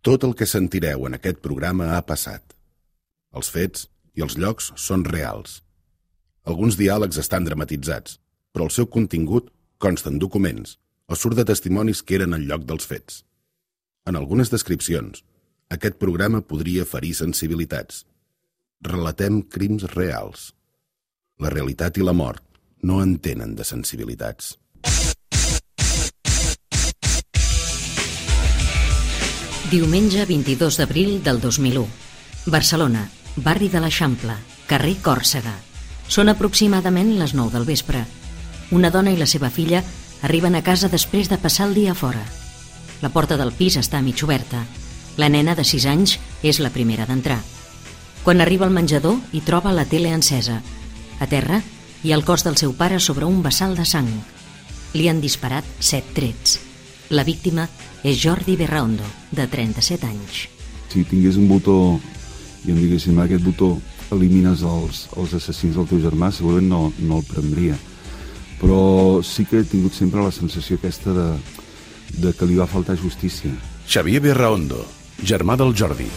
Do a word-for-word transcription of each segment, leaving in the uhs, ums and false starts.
Tot el que sentireu en aquest programa ha passat. Els fets i els llocs són reals. Alguns diàlegs estan dramatitzats, però el seu contingut consta en documents o surt de testimonis que eren al lloc dels fets. En algunes descripcions, aquest programa podria ferir sensibilitats. Relatem crims reals. La realitat i la mort no entenen de sensibilitats. Diumenge vint-i-dos d'abril del dos mil u. Barcelona, barri de l'Eixample, carrer Còrsega. Són aproximadament les nou del vespre. Una dona i la seva filla arriben a casa després de passar el dia fora. La porta del pis està mig oberta. La nena de sis anys és la primera d'entrar. Quan arriba al menjador hi troba la tele encesa. A terra hi ha el cos del seu pare sobre un bassal de sang. Li han disparat set trets. La víctima és Jordi Berraondo, de trenta-set anys. Si tingués un botó i em diguessin aquest botó elimines els, els assassins del teu germà, segurament no, no el prendria. Però sí que he tingut sempre la sensació aquesta de, de que li va faltar justícia. Xavier Berraondo, germà del Jordi.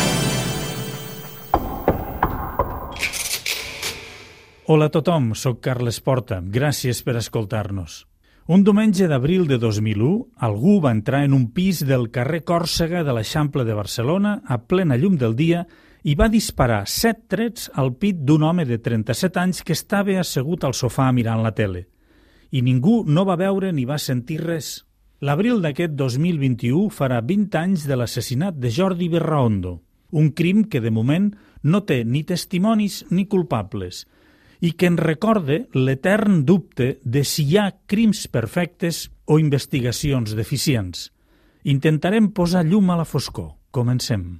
Hola a tothom, soc Carles Porta. Gràcies per escoltar-nos. Un diumenge d'abril de dos mil u, algú va entrar en un pis del carrer Còrsega de l'Eixample de Barcelona a plena llum del dia i va disparar set trets al pit d'un home de trenta-set anys que estava assegut al sofà mirant la tele. I ningú no va veure ni va sentir res. L'abril d'aquest dos mil vint-i-u farà vint anys de l'assassinat de Jordi Berraondo, un crim que de moment no té ni testimonis ni culpables, i que ens recorde l'etern dubte de si hi ha crims perfectes o investigacions deficients. Intentarem posar llum a la foscor. Comencem.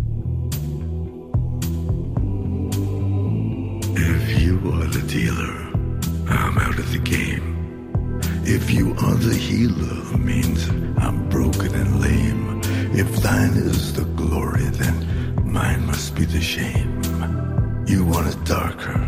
If you are the dealer, I'm out of the game. If you are the healer, means I'm broken and lame. If thine is the glory, then mine must be the shame. You want it darker.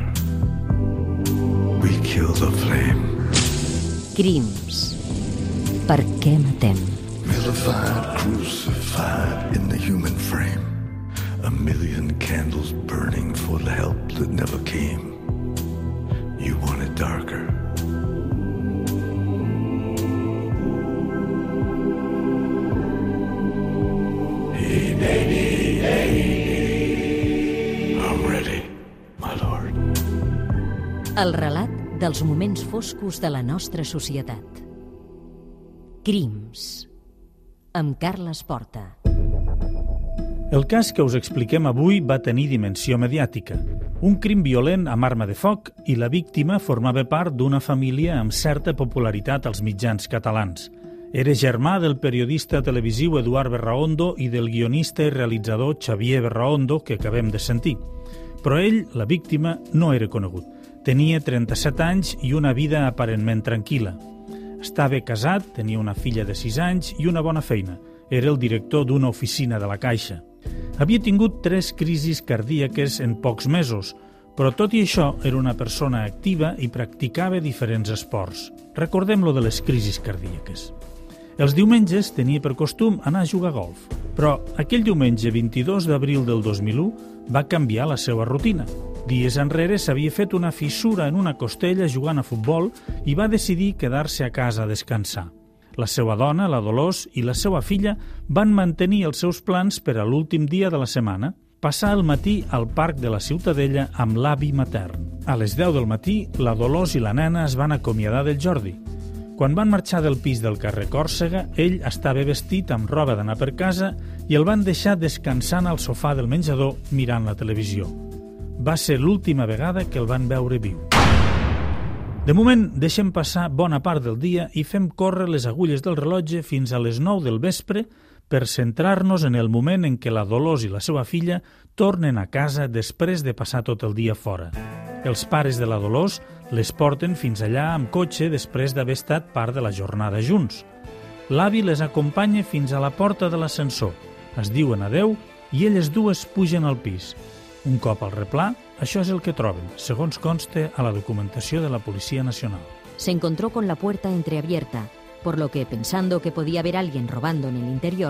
We kill the flame. Crims. Per què matem? Vilified, crucified in the human frame. A million candles burning for the help that never came. You want it darker. Hey, baby, hey, I'm ready, my lord. El relat dels moments foscos de la nostra societat. Crims. Amb Carles Porta. El cas que us expliquem avui va tenir dimensió mediàtica. Un crim violent amb arma de foc i la víctima formava part d'una família amb certa popularitat als mitjans catalans. Era germà del periodista televisiu Eduard Berraondo i del guionista i realitzador Xavier Berraondo, que acabem de sentir. Però ell, la víctima, no era conegut. Tenia trenta-set anys i una vida aparentment tranquil·la. Estava casat, tenia una filla de sis anys i una bona feina. Era el director d'una oficina de la Caixa. Havia tingut tres crisis cardíaques en pocs mesos, però tot i això era una persona activa i practicava diferents esports. Recordem lo de les crisis cardíaques. Els diumenges tenia per costum anar a jugar a golf, però aquell diumenge vint-i-dos d'abril del dos mil u va canviar la seva rutina. Dies enrere s'havia fet una fissura en una costella jugant a futbol i va decidir quedar-se a casa a descansar. La seva dona, la Dolors, i la seva filla van mantenir els seus plans per a l'últim dia de la setmana, passar el matí al parc de la Ciutadella amb l'avi matern. A les deu del matí, la Dolors i la nena es van acomiadar del Jordi. Quan van marxar del pis del carrer Còrsega, ell estava vestit amb roba d'anar per casa i el van deixar descansant al sofà del menjador mirant la televisió. Va ser l'última vegada que el van veure viu. De moment, deixem passar bona part del dia i fem córrer les agulles del rellotge fins a les nou del vespre per centrar-nos en el moment en què la Dolors i la seva filla tornen a casa després de passar tot el dia fora. Els pares de la Dolors les porten fins allà amb cotxe després d'haver estat part de la jornada junts. L'avi les acompanya fins a la porta de l'ascensor. Es diuen adeu i elles dues pugen al pis. Un cop al replà, això és el que troben, segons consta a la documentació de la Policía Nacional. Se encontró con la puerta entreabierta, por lo que, pensando que podía haber alguien robando en el interior,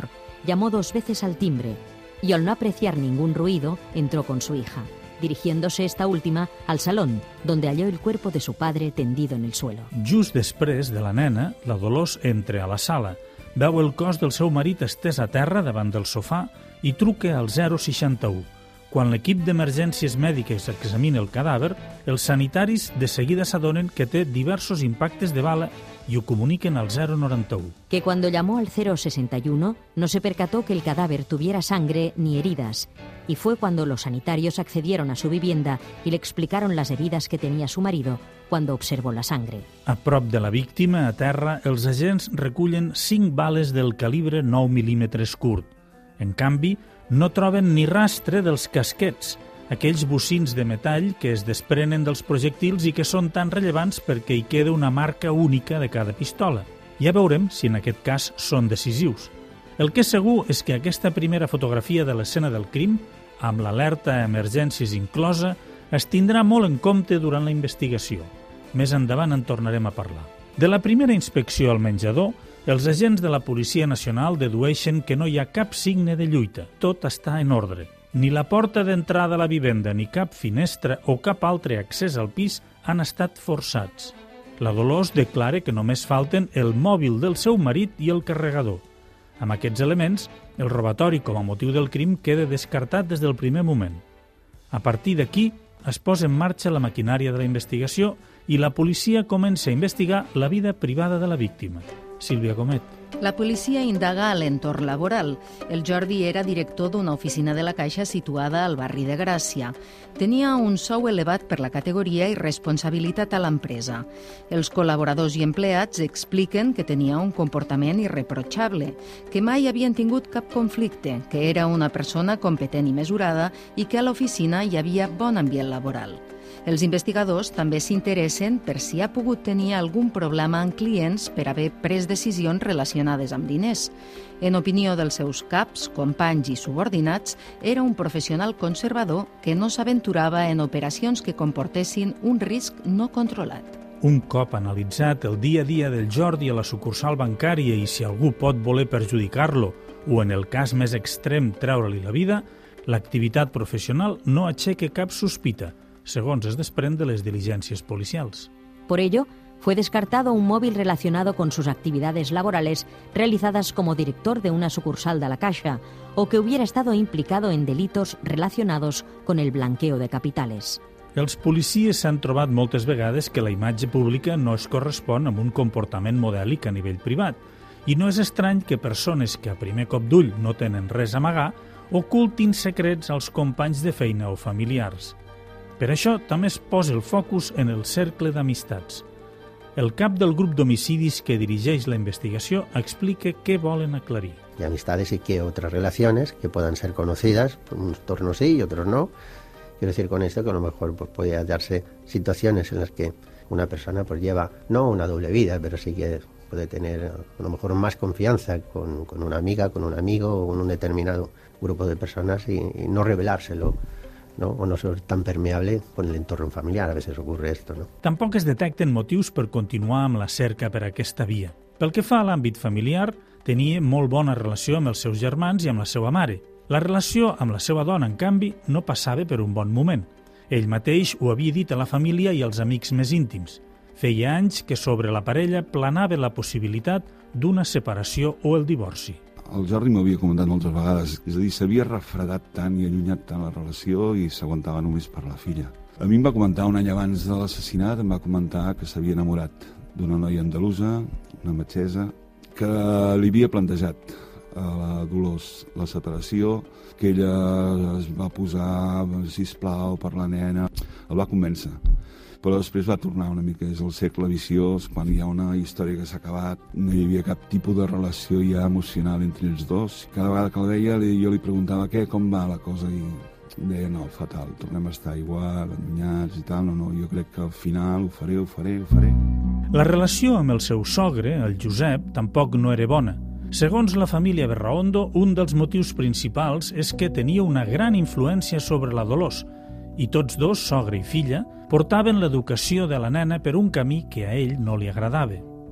llamó dos veces al timbre y al no apreciar ningún ruido, entró con su hija, dirigiéndose esta última al salón, donde halló el cuerpo de su padre tendido en el suelo. Just després de la nena, la Dolors entra a la sala, veu el cos del seu marit estès a terra davant del sofà i truca al zero seixanta u. Quan l'equip d'emergències mèdiques examina el cadàver, els sanitaris de seguida s'adonen que té diversos impactes de bala y lo comuniquen al cero noventa uno. Que cuando llamó al cero sesenta y uno no se percató que el cadáver tuviera sangre ni heridas, y fue cuando los sanitarios accedieron a su vivienda y le explicaron las heridas que tenía su marido cuando observó la sangre. A prop de la víctima, a terra, els agents recullen cinc bales del calibre nou mil·límetres curt. En canvi, no troben ni rastre dels casquets, aquells bocins de metall que es desprenen dels projectils i que són tan rellevants perquè hi queda una marca única de cada pistola. Ja veurem si en aquest cas són decisius. El que és segur és que aquesta primera fotografia de l'escena del crim, amb l'alerta a emergències inclosa, es tindrà molt en compte durant la investigació. Més endavant en tornarem a parlar. De la primera inspecció al menjador, els agents de la Policia Nacional dedueixen que no hi ha cap signe de lluita. Tot està en ordre. Ni la porta d'entrada a la vivenda, ni cap finestra o cap altre accés al pis han estat forçats. La Dolors declara que només falten el mòbil del seu marit i el carregador. Amb aquests elements, el robatori com a motiu del crim queda descartat des del primer moment. A partir d'aquí, es posa en marxa la maquinària de la investigació i la policia comença a investigar la vida privada de la víctima. Sílvia Gomet. La policia indaga a l'entorn laboral. El Jordi era director d'una oficina de la Caixa situada al barri de Gràcia. Tenia un sou elevat per la categoria i responsabilitat a l'empresa. Els col·laboradors i empleats expliquen que tenia un comportament irreprotxable, que mai havien tingut cap conflicte, que era una persona competent i mesurada i que a l'oficina hi havia bon ambient laboral. Els investigadors també s'interessen per si ha pogut tenir algun problema amb clients per haver pres decisions relacionades amb diners. En opinió dels seus caps, companys i subordinats, era un professional conservador que no s'aventurava en operacions que comportessin un risc no controlat. Un cop analitzat el dia a dia del Jordi a la sucursal bancària i si algú pot voler perjudicar-lo o, en el cas més extrem, treure-li la vida, l'activitat professional no aixeca cap sospita, segons es desprèn de les diligències policials. Por ello, fue descartado un móvil relacionado con sus actividades laborales realizadas como director de una sucursal de la Caixa o que hubiera estado implicado en delitos relacionados con el blanqueo de capitales. Els policies s'han trobat moltes vegades que la imatge pública no es correspon amb un comportament modèlic a nivell privat i no és estrany que persones que a primer cop d'ull no tenen res a amagar ocultin secrets als companys de feina o familiars. Per això també es posa el focus en el cercle d'amistats. El cap del grup d'homicidis que dirigeix la investigació explica què volen aclarir. Y amistades y que otras relaciones que puedan ser conocidas, unos tornos sí y otros no. Quiero decir con esto que a lo mejor pues, puede darse situaciones en las que una persona pues, lleva no una doble vida, pero sí que puede tener a lo mejor más confianza con, con una amiga, con un amigo o con un determinado grupo de personas y, y no revelárselo. No? O no ser tan permeable con el entorno familiar. A veces ocurre esto, no? Tampoc es detecten motius per continuar amb la cerca per aquesta via. Pel que fa a l'àmbit familiar, tenia molt bona relació amb els seus germans i amb la seva mare. La relació amb la seva dona, en canvi, no passava per un bon moment. Ell mateix ho havia dit a la família i als amics més íntims. Feia anys que sobre la parella planava la possibilitat d'una separació o el divorci. El Jordi m'havia comentat moltes vegades, és a dir, s'havia refredat tant i allunyat tant la relació i s'aguantava només per la filla. A mi em va comentar un any abans de l'assassinat, em va comentar que s'havia enamorat d'una noia andalusa, una metgessa, que li havia plantejat a la Dolors la separació, que ella es va posar, sisplau, per la nena, el va convèncer. Però després va tornar una mica, és el segle viciós, quan hi ha una història que s'ha acabat, no hi havia cap tipus de relació ja emocional entre els dos. Cada vegada que la veia jo li preguntava què, com va la cosa, i em deia no, fatal, tornem a estar igual, allunyats i tal, no, no, jo crec que al final ho faré, ho faré, ho faré. La relació amb el seu sogre, el Josep, tampoc no era bona. Segons la família Berraondo, un dels motius principals és que tenia una gran influència sobre la Dolors, i tots dos, sogre i filla, portaven l'educació de la nena per un camí que a ell no li agradava.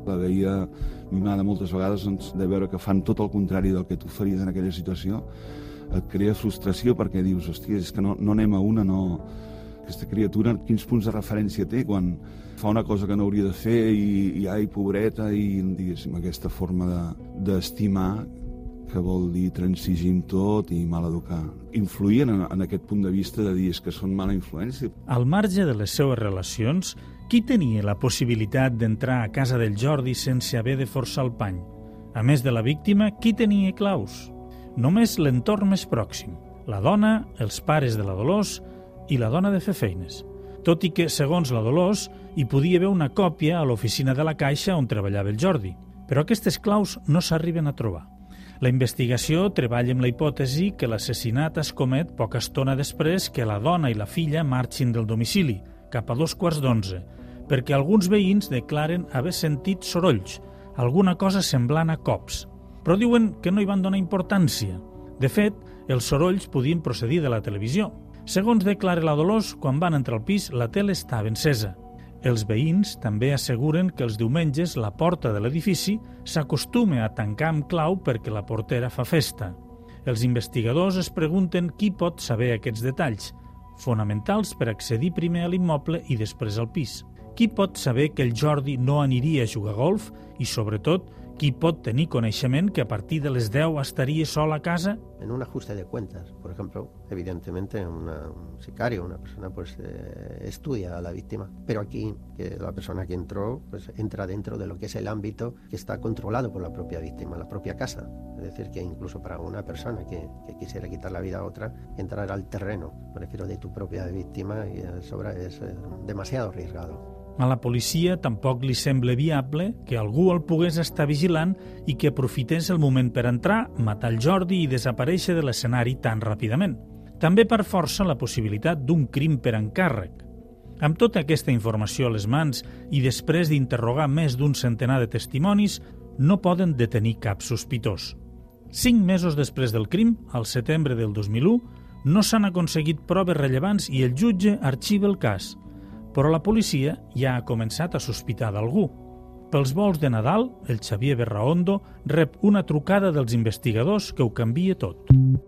La veia mimada moltes vegades, doncs, de veure que fan tot el contrari del que tu faries en aquella situació. Et crea frustració perquè dius, hòstia, és que no, no anem a una, no... Aquesta criatura, quins punts de referència té quan fa una cosa que no hauria de fer i, i ai, pobreta, i diguéssim, aquesta forma d'estimar, de, que vol dir transigir amb tot i mal educar. Influïen en, en aquest punt de vista de dir que són mala influència. Al marge de les seues relacions, qui tenia la possibilitat d'entrar a casa del Jordi sense haver de forçar el pany? A més de la víctima, qui tenia claus? Només l'entorn més pròxim, la dona, els pares de la Dolors i la dona de fer feines. Tot i que, segons la Dolors, hi podia haver una còpia a l'oficina de la Caixa on treballava el Jordi. Però aquestes claus no s'arriben a trobar. La investigació treballa amb la hipòtesi que l'assassinat es comet poca estona després que la dona i la filla marxin del domicili, cap a dos quarts d'onze, perquè alguns veïns declaren haver sentit sorolls, alguna cosa semblant a cops. Però diuen que no hi van donar importància. De fet, els sorolls podien procedir de la televisió. Segons declara la Dolors, quan van entrar al pis, la tele estava encesa. Els veïns també asseguren que els diumenges la porta de l'edifici s'acostuma a tancar amb clau perquè la portera fa festa. Els investigadors es pregunten qui pot saber aquests detalls, fonamentals per accedir primer a l'immoble i després al pis. Qui pot saber que el Jordi no aniria a jugar a golf i, sobretot, qui pot tenir coneixement que a partir de les deu estaria sol a casa? En un ajuste de cuentas, por ejemplo, evidentemente una, un sicario, una persona pues eh, estudia a la víctima, pero aquí que la persona que entró pues entra dentro de lo que es el ámbito que está controlado por la propia víctima, la propia casa. Es decir, que incluso para una persona que, que quisiera quitar la vida a otra, entrar al terreno, me refiero, de tu propia víctima, y es, es eh, demasiado arriesgado. A la policia tampoc li sembla viable que algú el pogués estar vigilant i que aprofités el moment per entrar, matar el Jordi i desaparèixer de l'escenari tan ràpidament. També per força la possibilitat d'un crim per encàrrec. Amb tota aquesta informació a les mans i després d'interrogar més d'un centenar de testimonis, no poden detenir cap sospitós. Cinc mesos després del crim, al setembre del dos mil u, no s'han aconseguit proves rellevants i el jutge arxiva el cas. Però la policia ja ha començat a sospitar d'algú. Pels vols de Nadal, el Xavier Berraondo rep una trucada dels investigadors que ho canvia tot.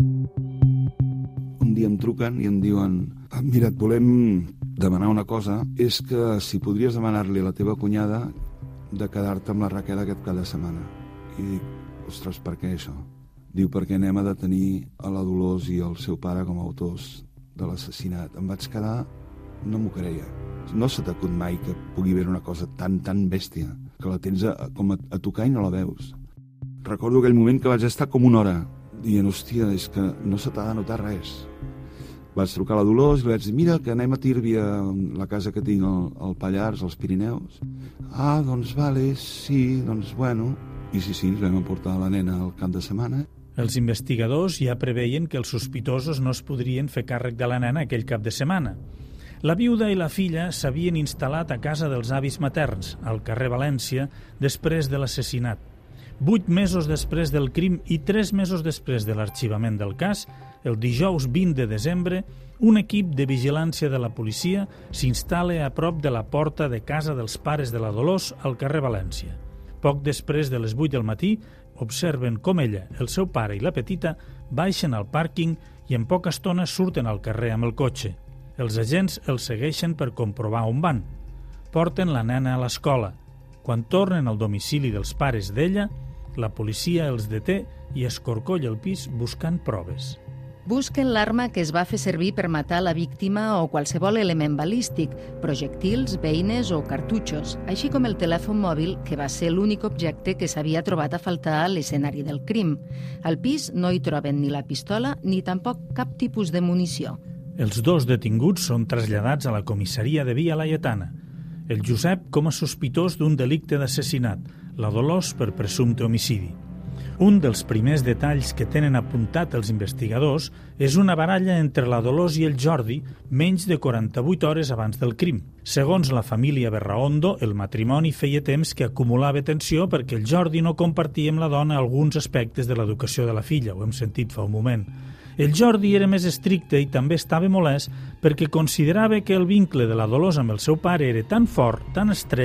Un dia em truquen i em diuen mira, et volem demanar una cosa, és que si podries demanar-li a la teva cunyada de quedar-te amb la Raquel aquest cap de setmana. I dic, ostres, per què això? Diu, perquè anem a detenir a la Dolors i el seu pare com a autors de l'assassinat. Em vaig quedar, no m'ho creia. No se t'acut mai que pugui haver una cosa tan, tan bèstia, que la tens a, com a, a tocar i no la veus. Recordo aquell moment que vaig estar com una hora, dient, hòstia, és que no se t'ha de notar res. Vaig trucar a la Dolors i li vaig dir, mira, que anem a Tírvia, la casa que tinc al, al Pallars, als Pirineus. Ah, doncs vale, sí, doncs bueno. I sí, sí, ens vam emportar la nena al cap de setmana. Els investigadors ja preveien que els sospitosos no es podrien fer càrrec de la nena aquell cap de setmana. La viuda i la filla s'havien instal·lat a casa dels avis materns, al carrer València, després de l'assassinat. Vuit mesos després del crim i tres mesos després de l'arxivament del cas, el dijous vint de desembre, un equip de vigilància de la policia s'instal·la a prop de la porta de casa dels pares de la Dolors al carrer València. Poc després de les vuit del matí, observen com ella, el seu pare i la petita baixen al pàrquing i en poca estona surten al carrer amb el cotxe. Els agents els segueixen per comprovar on van. Porten la nena a l'escola. Quan tornen al domicili dels pares d'ella, la policia els deté i escorcolla el pis buscant proves. Busquen l'arma que es va fer servir per matar la víctima o qualsevol element balístic, projectils, beines o cartutxos, així com el telèfon mòbil, que va ser l'únic objecte que s'havia trobat a faltar a l'escenari del crim. Al pis no hi troben ni la pistola ni tampoc cap tipus de munició. Els dos detinguts són traslladats a la comissaria de Via Laietana. El Josep com a sospitós d'un delicte d'assassinat, la Dolors per presumpte homicidi. Un dels primers detalls que tenen apuntat els investigadors és una baralla entre la Dolors i el Jordi menys de quaranta-vuit hores abans del crim. Segons la família Berraondo, el matrimoni feia temps que acumulava tensió perquè el Jordi no compartia amb la dona alguns aspectes de l'educació de la filla, ho hem sentit fa un moment. El Jordi era més estricte i també estava molest perquè considerava que el vincle de la Dolors amb el seu pare era tan fort, tan estret,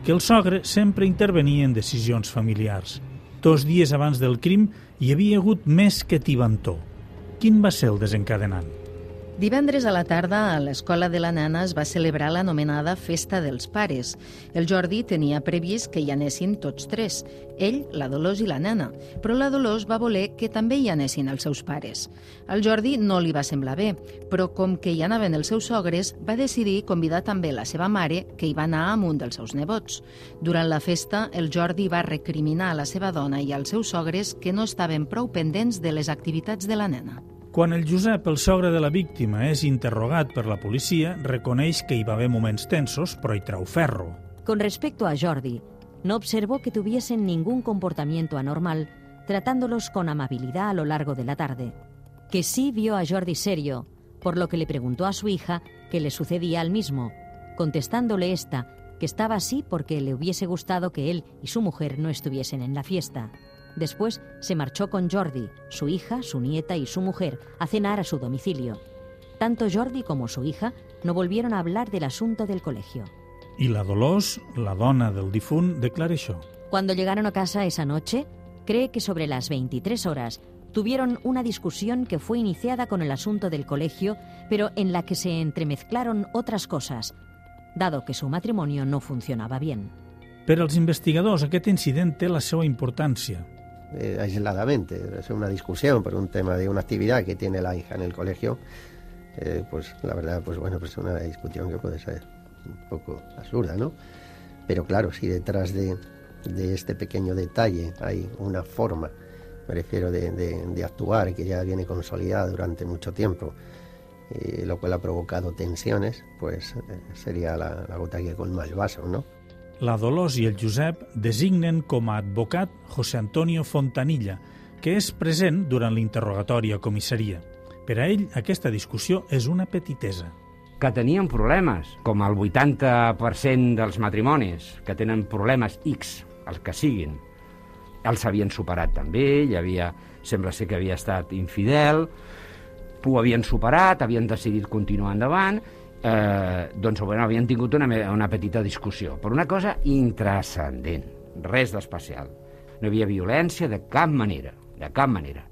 que el sogre sempre intervenia en decisions familiars. Dos dies abans del crim hi havia hagut més que tibantor. Quin va ser el desencadenant? Divendres a la tarda, a l'escola de la nena es va celebrar l'anomenada Festa dels Pares. El Jordi tenia previst que hi anessin tots tres, ell, la Dolors i la nena, però la Dolors va voler que també hi anessin els seus pares. Al Jordi no li va semblar bé, però com que hi anaven els seus sogres, va decidir convidar també la seva mare, que hi va anar amb un dels seus nebots. Durant la festa, el Jordi va recriminar a la seva dona i als seus sogres que no estaven prou pendents de les activitats de la nena. Quan el Josep, el sogre de la víctima, és interrogat per la policia, reconeix que hi va haver moments tensos, però hi trau ferro. Con respecto a Jordi, no observó que tuviesen ningún comportamiento anormal, tratándolos con amabilidad a lo largo de la tarde. Que sí vio a Jordi serio, por lo que le preguntó a su hija qué le sucedía al mismo, contestándole esta que estaba así porque le hubiese gustado que él y su mujer no estuviesen en la fiesta. Después se marchó con Jordi, su hija, su nieta y su mujer a cenar a su domicilio. Tanto Jordi como su hija no volvieron a hablar del asunto del colegio. I la Dolors, la dona del difunt, declara això. Cuando llegaron a casa esa noche, cree que sobre las veintitrés horas tuvieron una discusión que fue iniciada con el asunto del colegio, pero en la que se entremezclaron otras cosas, dado que su matrimonio no funcionaba bien. Per als investigadors, aquest incident té la seva importància. Eh, aisladamente, es una discusión por un tema de una actividad que tiene la hija en el colegio, eh, pues la verdad, pues bueno, pues una discusión que puede ser un poco absurda, ¿no? Pero claro, si detrás de, de este pequeño detalle hay una forma, me refiero de, de, de actuar que ya viene consolidada durante mucho tiempo, eh, lo cual ha provocado tensiones, pues eh, sería la, la gota que colma el vaso, ¿no? La Dolors i el Josep designen com a advocat José Antonio Fontanilla, que és present durant l'interrogatori a comissaria. Per a ell, aquesta discussió és una petitesa. Que tenien problemes, com el vuitanta per cent dels matrimonis, que tenen problemes X, els que siguin. Els havien superat també, hi havia, sembla ser que havia estat infidel, ho havien superat, havien decidit continuar endavant, Eh, doncs bueno, havien tingut una, una petita discussió per una cosa intranscendent, res d'especial. No hi havia violència de cap manera, de cap manera.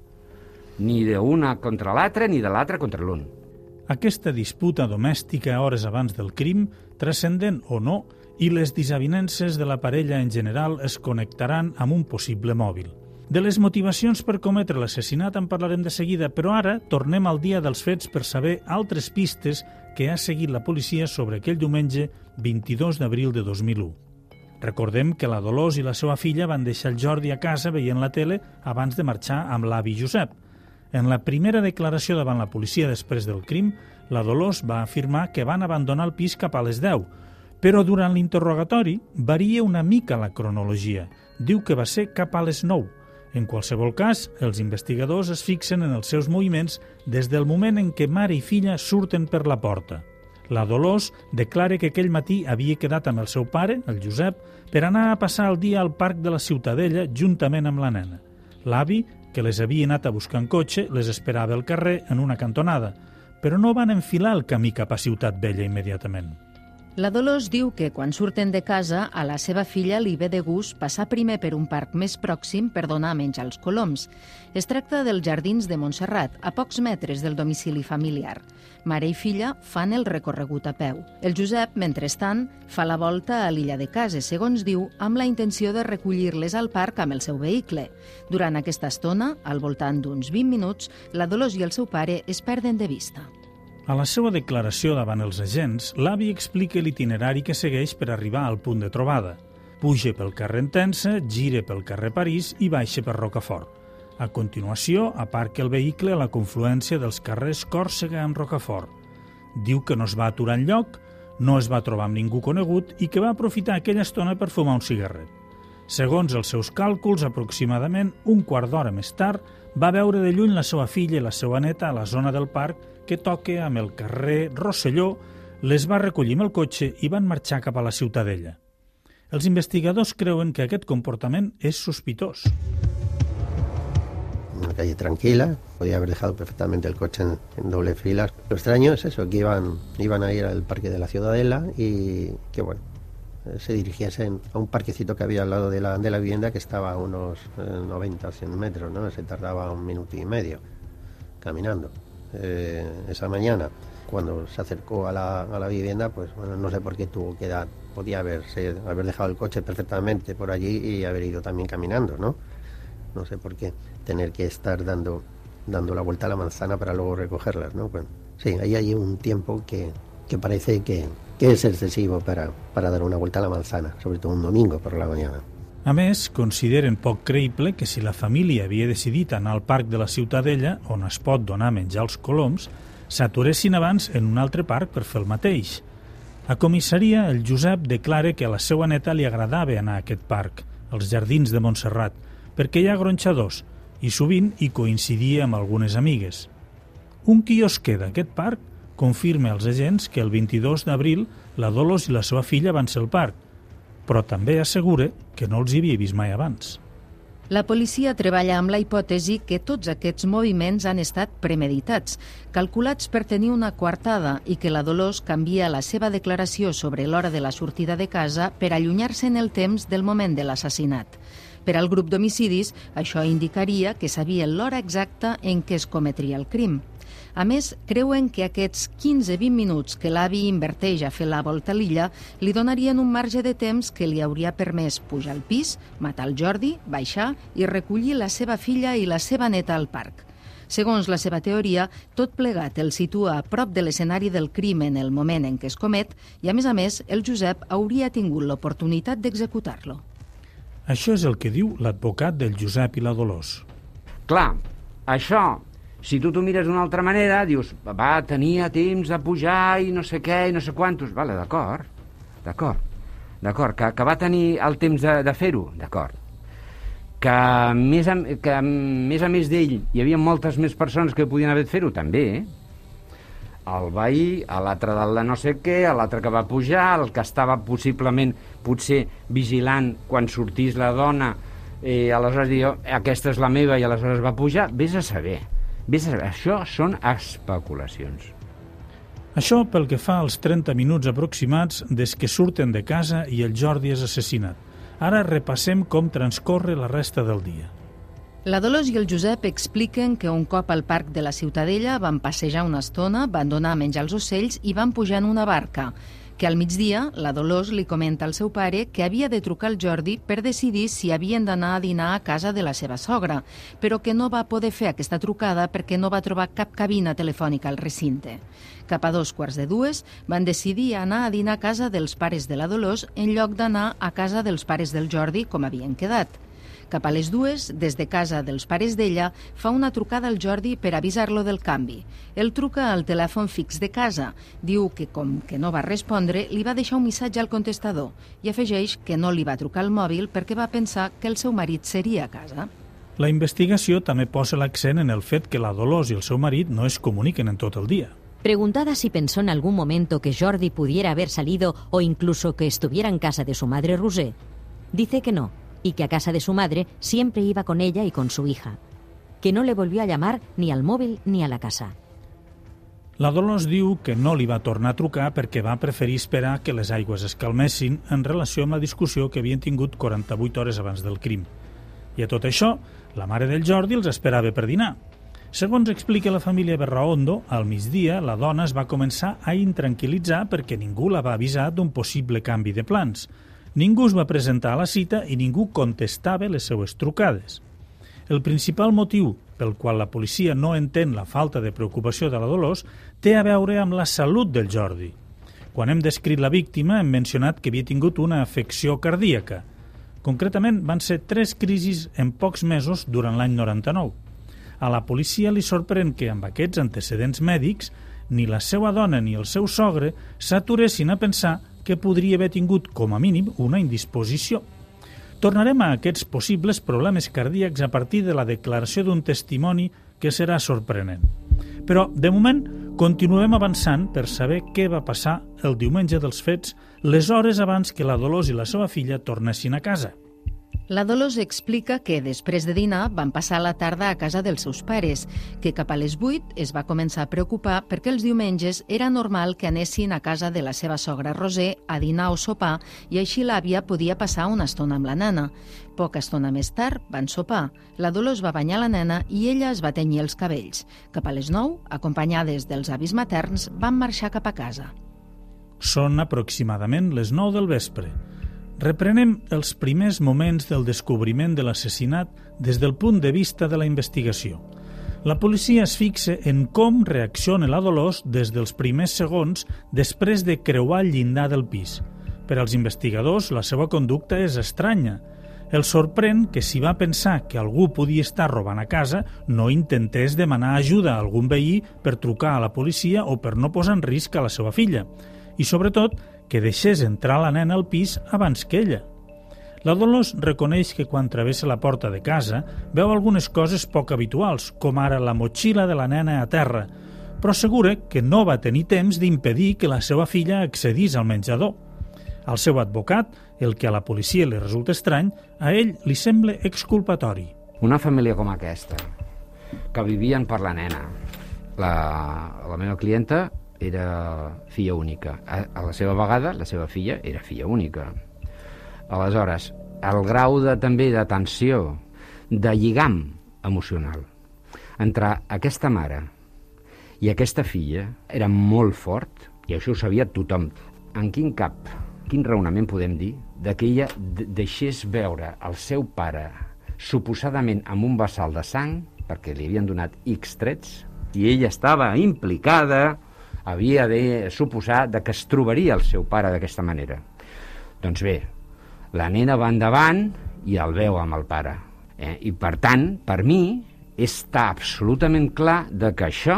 Ni d'una contra l'altra, ni de l'altra contra l'un. Aquesta disputa domèstica hores abans del crim, transcendent o no, i les desavinences de la parella en general es connectaran amb un possible mòbil. De les motivacions per cometre l'assassinat en parlarem de seguida, però ara tornem al dia dels fets per saber altres pistes que ha seguit la policia sobre aquell diumenge vint-i-dos d'abril de dos mil u. Recordem que la Dolors i la seva filla van deixar el Jordi a casa veient la tele abans de marxar amb l'avi Josep. En la primera declaració davant la policia després del crim, la Dolors va afirmar que van abandonar el pis cap a les deu, però durant l'interrogatori varia una mica la cronologia. Diu que va ser cap a les nou. En qualsevol cas, els investigadors es fixen en els seus moviments des del moment en què mare i filla surten per la porta. La Dolors declara que aquell matí havia quedat amb el seu pare, el Josep, per anar a passar el dia al parc de la Ciutadella juntament amb la nena. L'avi, que les havia anat a buscar en cotxe, les esperava al carrer en una cantonada, però no van enfilar el camí cap a Ciutat Vella immediatament. La Dolors diu que quan surten de casa a la seva filla li ve de gust passar primer per un parc més pròxim per donar menjar als coloms. Es tracta dels Jardins de Montserrat, a pocs metres del domicili familiar. Mare i filla fan el recorregut a peu. El Josep, mentrestant, fa la volta a l'illa de Cases, segons diu, amb la intenció de recollir-les al parc amb el seu vehicle. Durant aquesta estona, al voltant d'uns vint minuts, la Dolors i el seu pare es perden de vista. A la seva declaració davant els agents, l'avi explica l'itinerari que segueix per arribar al punt de trobada. Puja pel carrer Entença, gira pel carrer París i baixa per Rocafort. A continuació, aparca el vehicle a la confluència dels carrers Còrsega amb Rocafort. Diu que no es va aturar enlloc, no es va trobar amb ningú conegut i que va aprofitar aquella estona per fumar un cigarret. Segons els seus càlculs, aproximadament un quart d'hora més tard, va veure de lluny la seva filla i la seva neta a la zona del parc que toca amb el carrer Rosselló, les va recollir amb el cotxe i van marxar cap a la Ciutadella. Els investigadors creuen que aquest comportament és sospitós. Una calle tranquila, podía haber dejado perfectamente el coche en, en doble fila. Lo extraño es eso, que iban, iban a ir al parque de la Ciudadela y que bueno, eh, se dirigiesen a un parquecito que había al lado de la, de la vivienda, que estaba a unos eh, noventa o cien metros, ¿no? Se tardaba un minuto y medio caminando. Eh, esa mañana, cuando se acercó a la, a la vivienda, pues bueno, no sé por qué tuvo que dar, podía haberse, haber dejado el coche perfectamente por allí y haber ido también caminando, ¿no? No sé por qué tener que estar dando, dando la vuelta a la manzana para luego recogerlas, ¿no? Bueno, sí, ahí hay un tiempo que, que parece que, que és excessiu para, para dar una vuelta a la manzana, sobretot un domingo per la mañana. A més, consideren poc creïble que si la família havia decidit anar al parc de la Ciutadella, on es pot donar menjar als coloms, s'aturessin abans en un altre parc per fer el mateix. A comissaria, el Josep declara que a la seva neta li agradava anar a aquest parc, als Jardins de Montserrat, perquè hi ha gronxadors i sovint hi coincidia amb algunes amigues. Un quiosquer d'aquest parc confirma als agents que el vint-i-dos d'abril la Dolors i la seva filla van ser al parc, però també assegura que no els hi havia vist mai abans. La policia treballa amb la hipòtesi que tots aquests moviments han estat premeditats, calculats per tenir una coartada i que la Dolors canvia la seva declaració sobre l'hora de la sortida de casa per allunyar-se en el temps del moment de l'assassinat. Per al grup d'homicidis, això indicaria que sabia l'hora exacta en què es cometria el crim. A més, creuen que aquests quinze a vint minuts que l'avi inverteix a fer la volta a l'illa li donarien un marge de temps que li hauria permès pujar al pis, matar el Jordi, baixar i recollir la seva filla i la seva neta al parc. Segons la seva teoria, tot plegat el situa a prop de l'escenari del crim en el moment en què es comet i, a més a més, el Josep hauria tingut l'oportunitat d'executar-lo. Això és el que diu l'advocat del Josep i la Dolors. Clar, això... Si tu t'ho mires d'una altra manera, dius, va, tenia temps de pujar i no sé què i no sé quantos. Vale, d'acord, d'acord, d'acord, que, que va tenir el temps de, de fer-ho, d'acord. Que, més a, que més a més d'ell hi havia moltes més persones que podien haver fer-ho, també, eh? El veí, l'altre del de no sé què, l'altre que va pujar, el que estava possiblement, potser, vigilant quan sortís la dona, i aleshores diu, aquesta és la meva, i aleshores va pujar, vés a saber. Vés a saber, això són especulacions. Això pel que fa als trenta minuts aproximats des que surten de casa i el Jordi és assassinat. Ara repassem com transcorre la resta del dia. La Dolors i el Josep expliquen que un cop al parc de la Ciutadella van passejar una estona, van donar a menjar als ocells i van pujar en una barca, que al migdia la Dolors li comenta al seu pare que havia de trucar al Jordi per decidir si havien d'anar a dinar a casa de la seva sogra, però que no va poder fer aquesta trucada perquè no va trobar cap cabina telefònica al recinte. Cap a dos quarts de dues van decidir anar a dinar a casa dels pares de la Dolors en lloc d'anar a casa dels pares del Jordi com havien quedat. Cap a les dues, des de casa dels pares d'ella, fa una trucada al Jordi per avisar-lo del canvi. El truca al telèfon fix de casa. Diu que, com que no va respondre, li va deixar un missatge al contestador i afegeix que no li va trucar al mòbil perquè va pensar que el seu marit seria a casa. La investigació també posa l'accent en el fet que la Dolors i el seu marit no es comuniquen en tot el dia. Preguntada si pensó en algún momento que Jordi pudiera haber salido o incluso que estuviera en casa de su madre Roser, dice que no, y que a casa de su madre siempre iba con ella y con su hija, que no le volvió a llamar ni al móvil ni a la casa. La Dolors diu que no li va tornar a trucar perquè va preferir esperar que les aigües es calmessin en relació amb la discussió que havien tingut quaranta-vuit hores abans del crim. I a tot això, la mare del Jordi els esperava per dinar. Segons explica la família Berraondo, al migdia la dona es va començar a intranquil·litzar perquè ningú la va avisar d'un possible canvi de plans. Ningú es va presentar a la cita i ningú contestava les seues trucades. El principal motiu pel qual la policia no entén la falta de preocupació de la Dolors té a veure amb la salut del Jordi. Quan hem descrit la víctima hem mencionat que havia tingut una afecció cardíaca. Concretament van ser tres crisis en pocs mesos durant l'any noranta-nou. A la policia li sorprèn que amb aquests antecedents mèdics ni la seva dona ni el seu sogre s'aturessin a pensar que podria haver tingut, com a mínim, una indisposició. Tornarem a aquests possibles problemes cardíacs a partir de la declaració d'un testimoni que serà sorprenent. Però, de moment, continuem avançant per saber què va passar el diumenge dels fets, les hores abans que la Dolors i la seva filla tornessin a casa. La Dolors explica que després de dinar van passar la tarda a casa dels seus pares, que cap a les vuit es va començar a preocupar perquè els diumenges era normal que anessin a casa de la seva sogra Roser a dinar o sopar i així l'àvia podia passar una estona amb la nena. Poca estona més tard van sopar. La Dolors va banyar la nena i ella es va tenyir els cabells. Cap a les nou, acompanyades dels avis materns, van marxar cap a casa. Són aproximadament les nou del vespre. Reprenem els primers moments del descobriment de l'assassinat des del punt de vista de la investigació. La policia es fixa en com reacciona la Dolors des dels primers segons després de creuar el llindar del pis. Per als investigadors, la seva conducta és estranya. Els sorprèn que si va pensar que algú podia estar robant a casa, no intentés demanar ajuda a algun veí per trucar a la policia o per no posar en risc a la seva filla. I, sobretot, que deixés entrar la nena al pis abans que ella. La Dolors reconeix que quan travessa la porta de casa veu algunes coses poc habituals, com ara la motxilla de la nena a terra, però assegura que no va tenir temps d'impedir que la seva filla accedís al menjador. Al seu advocat, el que a la policia li resulta estrany, a ell li sembla exculpatori. Una família com aquesta, que vivien per la nena, la, la meva clienta era filla única. A, a la seva vegada, la seva filla era filla única. Aleshores, el grau de, també de tensió, de lligam emocional entre aquesta mare i aquesta filla era molt fort, i això ho sabia tothom. En quin cap, quin raonament podem dir de que ella deixés veure el seu pare suposadament amb un vessal de sang, perquè li havien donat X trets, i ella estava implicada, havia de suposar de que es trobaria el seu pare d'aquesta manera. Doncs bé, la nena va endavant i el veu amb el pare. Eh? I per tant, per mi, està absolutament clar de que això,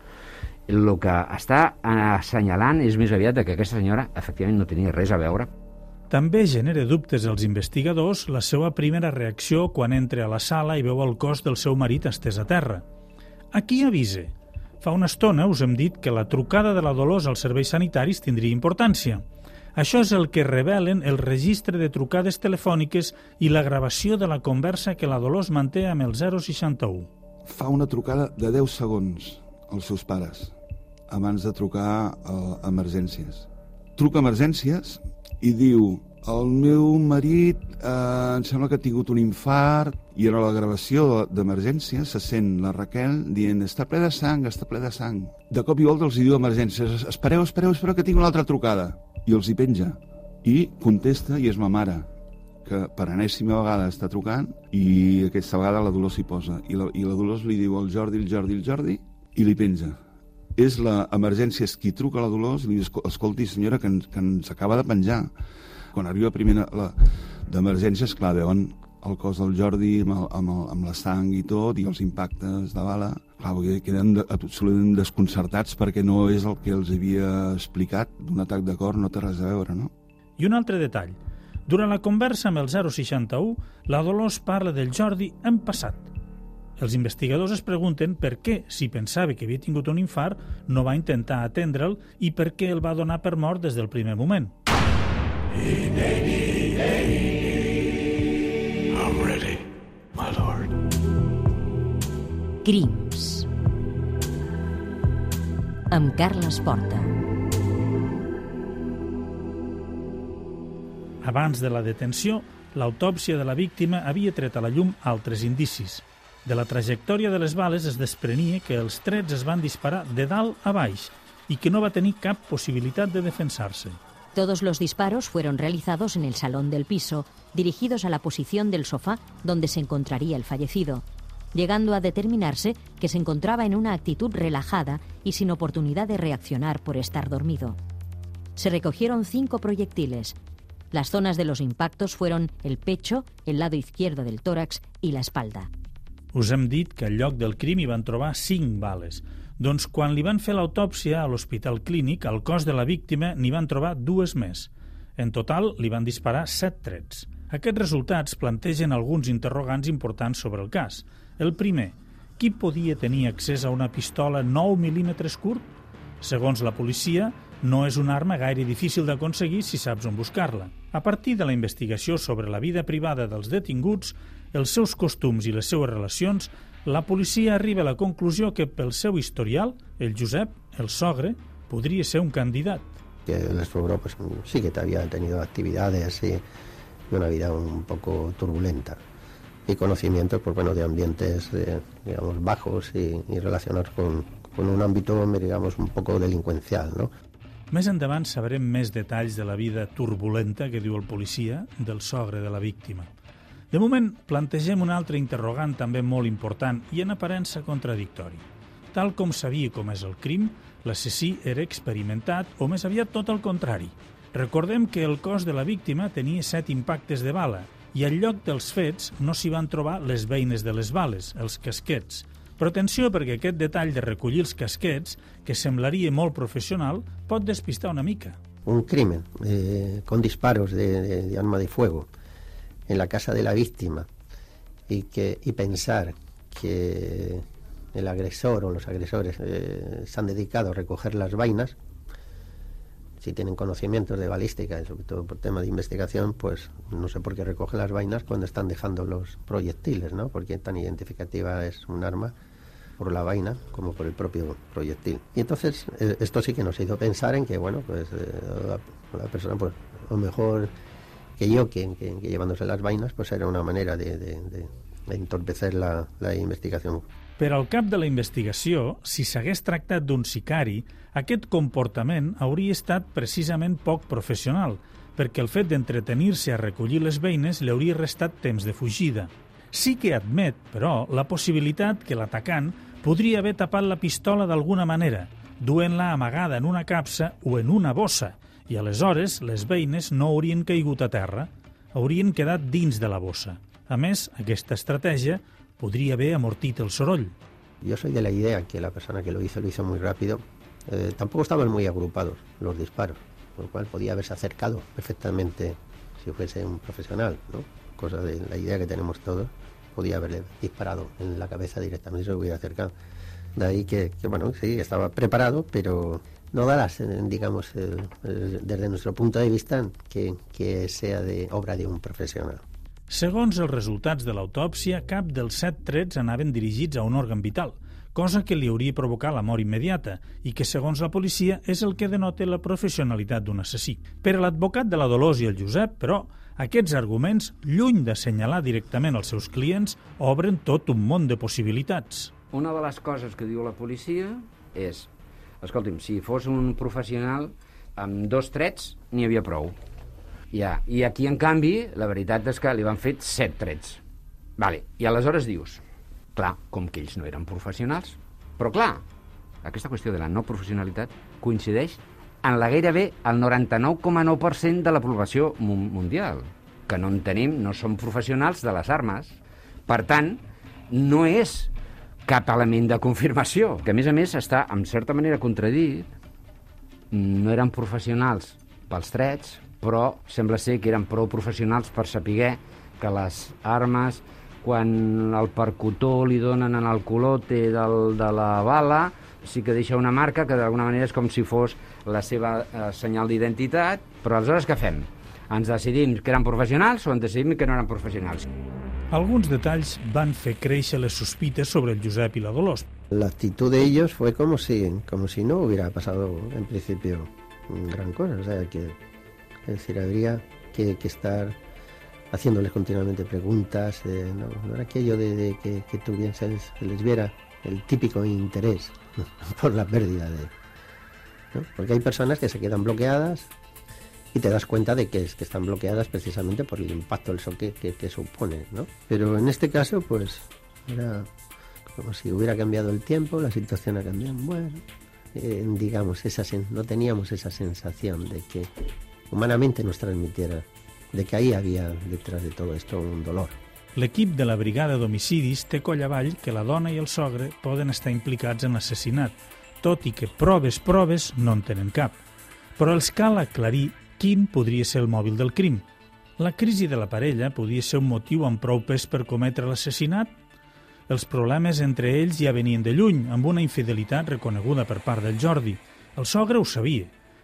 el que està assenyalant és més aviat de que aquesta senyora efectivament no tenia res a veure. També genera dubtes als investigadors la seva primera reacció quan entra a la sala i veu el cos del seu marit estès a terra. A qui avisa? Fa una estona us hem dit que la trucada de la Dolors als serveis sanitaris tindria importància. Això és el que revelen el registre de trucades telefòniques i la gravació de la conversa que la Dolors manté amb el zero seixanta-u. Fa una trucada de deu segons als seus pares abans de trucar a emergències. Truca a emergències i diu: el meu marit eh, em sembla que ha tingut un infart, i en la gravació d'emergència se sent la Raquel dient: està ple de sang, està ple de sang. De cop i volta els diu a emergències: espereu, espereu, espereu que tinc una altra trucada. I els hi penja. I contesta, i és ma mare, que per enèsima vegada està trucant, i aquesta vegada la Dolors s'hi posa. I la, I la Dolors li diu al Jordi, el Jordi, el Jordi, i li penja. És l'emergència qui truca a la Dolors i li diu: escolti, senyora, que, ens, que ens acaba de penjar. Quan arriba primer la d'emergències, clar, veuen el cos del Jordi amb, el, amb, el, amb la sang i tot, i els impactes de bala. Clar, queden de, absolutament desconcertats perquè no és el que els havia explicat d'un atac de cor, no té res a veure, no? I un altre detall. Durant la conversa amb el zero seixanta-u, la Dolors parla del Jordi en passat. Els investigadors es pregunten per què, si pensava que havia tingut un infart, no va intentar atendre'l i per què el va donar per mort des del primer moment. I'm ready, my lord. Crims. Amb Carles Porta. Abans de la detenció, l'autòpsia de la víctima havia tret a la llum altres indicis. De la trajectòria de les bales es desprenia que els trets es van disparar de dalt a baix i que no va tenir cap possibilitat de defensar-se. Todos los disparos fueron realizados en el salón del piso, dirigidos a la posición del sofá donde se encontraría el fallecido, llegando a determinarse que se encontraba en una actitud relajada y sin oportunidad de reaccionar por estar dormido. Se recogieron cinco proyectiles. Las zonas de los impactos fueron el pecho, el lado izquierdo del tórax y la espalda. Us hem dit que al lloc del crim hi van trobar cinc bales. Doncs quan li van fer l'autòpsia a l'Hospital Clínic, al cos de la víctima n'hi van trobar dues més. En total, li van disparar set trets. Aquests resultats plantegen alguns interrogants importants sobre el cas. El primer, qui podia tenir accés a una pistola nou mil·límetres curt? Segons la policia, no és una arma gaire difícil d'aconseguir si saps on buscar-la. A partir de la investigació sobre la vida privada dels detinguts, els seus costums i les seues relacions, la policia arriba a la conclusió que pel seu historial, el Josep, el sogre, podria ser un candidat. Que el suegro pues, sí que había tenido actividades y una vida un poco turbulenta y conocimientos pues, bueno, de ambientes eh, digamos, bajos y, y relacionados con, con un ámbito digamos, un poco delincuencial, ¿no? Més endavant sabrem més detalls de la vida turbulenta que diu el policia del sogre de la víctima. De moment, plantegem un altre interrogant també molt important i en aparença contradictori. Tal com sabia com és el crim, l'assassí era experimentat o més aviat tot el contrari. Recordem que el cos de la víctima tenia set impactes de bala i al lloc dels fets no s'hi van trobar les beines de les bales, els casquets. Però atenció, perquè aquest detall de recollir els casquets, que semblaria molt professional, pot despistar una mica. Un crimen eh, con disparos de, de, de arma de fuego en la casa de la víctima y, que, y pensar que el agresor o los agresores eh, se han dedicado a recoger las vainas, si tienen conocimientos de balística y sobre todo por tema de investigación, pues no sé por qué recogen las vainas cuando están dejando los proyectiles, ¿no? Porque tan identificativa es un arma por la vaina como por el propio proyectil. Y entonces eh, esto sí que nos hizo pensar en que, bueno, pues eh, la, la persona, pues a lo mejor que yo, que, que, que llevándose las vainas, pues era una manera de, de, de, de entorpecer la, la investigación. Per al cap de la investigació, si s'hagués tractat d'un sicari, aquest comportament hauria estat precisament poc professional, perquè el fet d'entretenir-se a recollir les beines li hauria restat temps de fugida. Sí que admet, però, la possibilitat que l'atacant podria haver tapat la pistola d'alguna manera, duent-la amagada en una capsa o en una bossa, i aleshores les beines no haurien caigut a terra, haurien quedat dins de la bossa. A més, aquesta estratègia podría haber amortito el soroll. Yo soy de la idea que la persona que lo hizo, lo hizo muy rápido. Eh, tampoco estaban muy agrupados los disparos, con lo cual podía haberse acercado perfectamente si fuese un profesional, ¿no? Cosa de la idea que tenemos todos, podía haberle disparado en la cabeza directamente, se hubiera acercado. De ahí que, que bueno, sí, estaba preparado, pero no darás, digamos, eh, desde nuestro punto de vista, que, que sea de obra de un profesional. Segons els resultats de l'autòpsia, cap dels set trets anaven dirigits a un òrgan vital, cosa que li hauria provocat la mort immediata i que, segons la policia, és el que denota la professionalitat d'un assassí. Per a l'advocat de la Dolors i el Josep, però, aquests arguments, lluny d'assenyalar directament els seus clients, obren tot un món de possibilitats. Una de les coses que diu la policia és, escolti'm, si fos un professional, amb dos trets n'hi havia prou. Ja. I aquí, en canvi, la veritat és que li van fet set trets. Vale. I aleshores dius, clar, com que ells no eren professionals, però clar, aquesta qüestió de la no professionalitat coincideix en la gairebé el noranta-nou coma nou per cent de la població mundial, que no en tenim, no som professionals de les armes. Per tant, no és cap element de confirmació, que a més a més està, en certa manera, contradit. No eren professionals pels trets, però sembla ser que eren prou professionals per saber que les armes, quan el percutor li donen en el culote del, de la bala, sí que deixa una marca que d'alguna manera és com si fos la seva eh, senyal d'identitat. Però aleshores què fem? Ens decidim que eren professionals o ens decidim que no eren professionals? Alguns detalls van fer créixer les sospites sobre el Josep i la Dolors. La actitud de ellos fue como si, como si no hubiera pasado en principio gran cosa, o sea que es decir, habría que, que estar haciéndoles continuamente preguntas, eh, no, no era aquello de, de que, que tuviesen, se les, se les viera el típico interés, ¿no? Por la pérdida de... ¿no? Porque hay personas que se quedan bloqueadas y te das cuenta de que, es, que están bloqueadas precisamente por el impacto del shock que, que, que supone, ¿no? Pero en este caso, pues, era como si hubiera cambiado el tiempo, la situación ha cambiado, bueno, eh, digamos, esa sen- no teníamos esa sensación de que humanamente nos transmitiera de que ahí había detrás de todo esto un dolor. L'equip de la brigada d'homicidis té coll avall que la dona i el sogre poden estar implicats en l'assassinat, tot i que proves, proves no en tenen cap. Però els cal aclarir quin podria ser el mòbil del crim. La crisi de la parella podia ser un motiu amb prou pes per cometre l'assassinat? Els problemes entre ells ja venien de lluny, amb una infidelitat reconeguda per part del Jordi. El sogre ho sabia.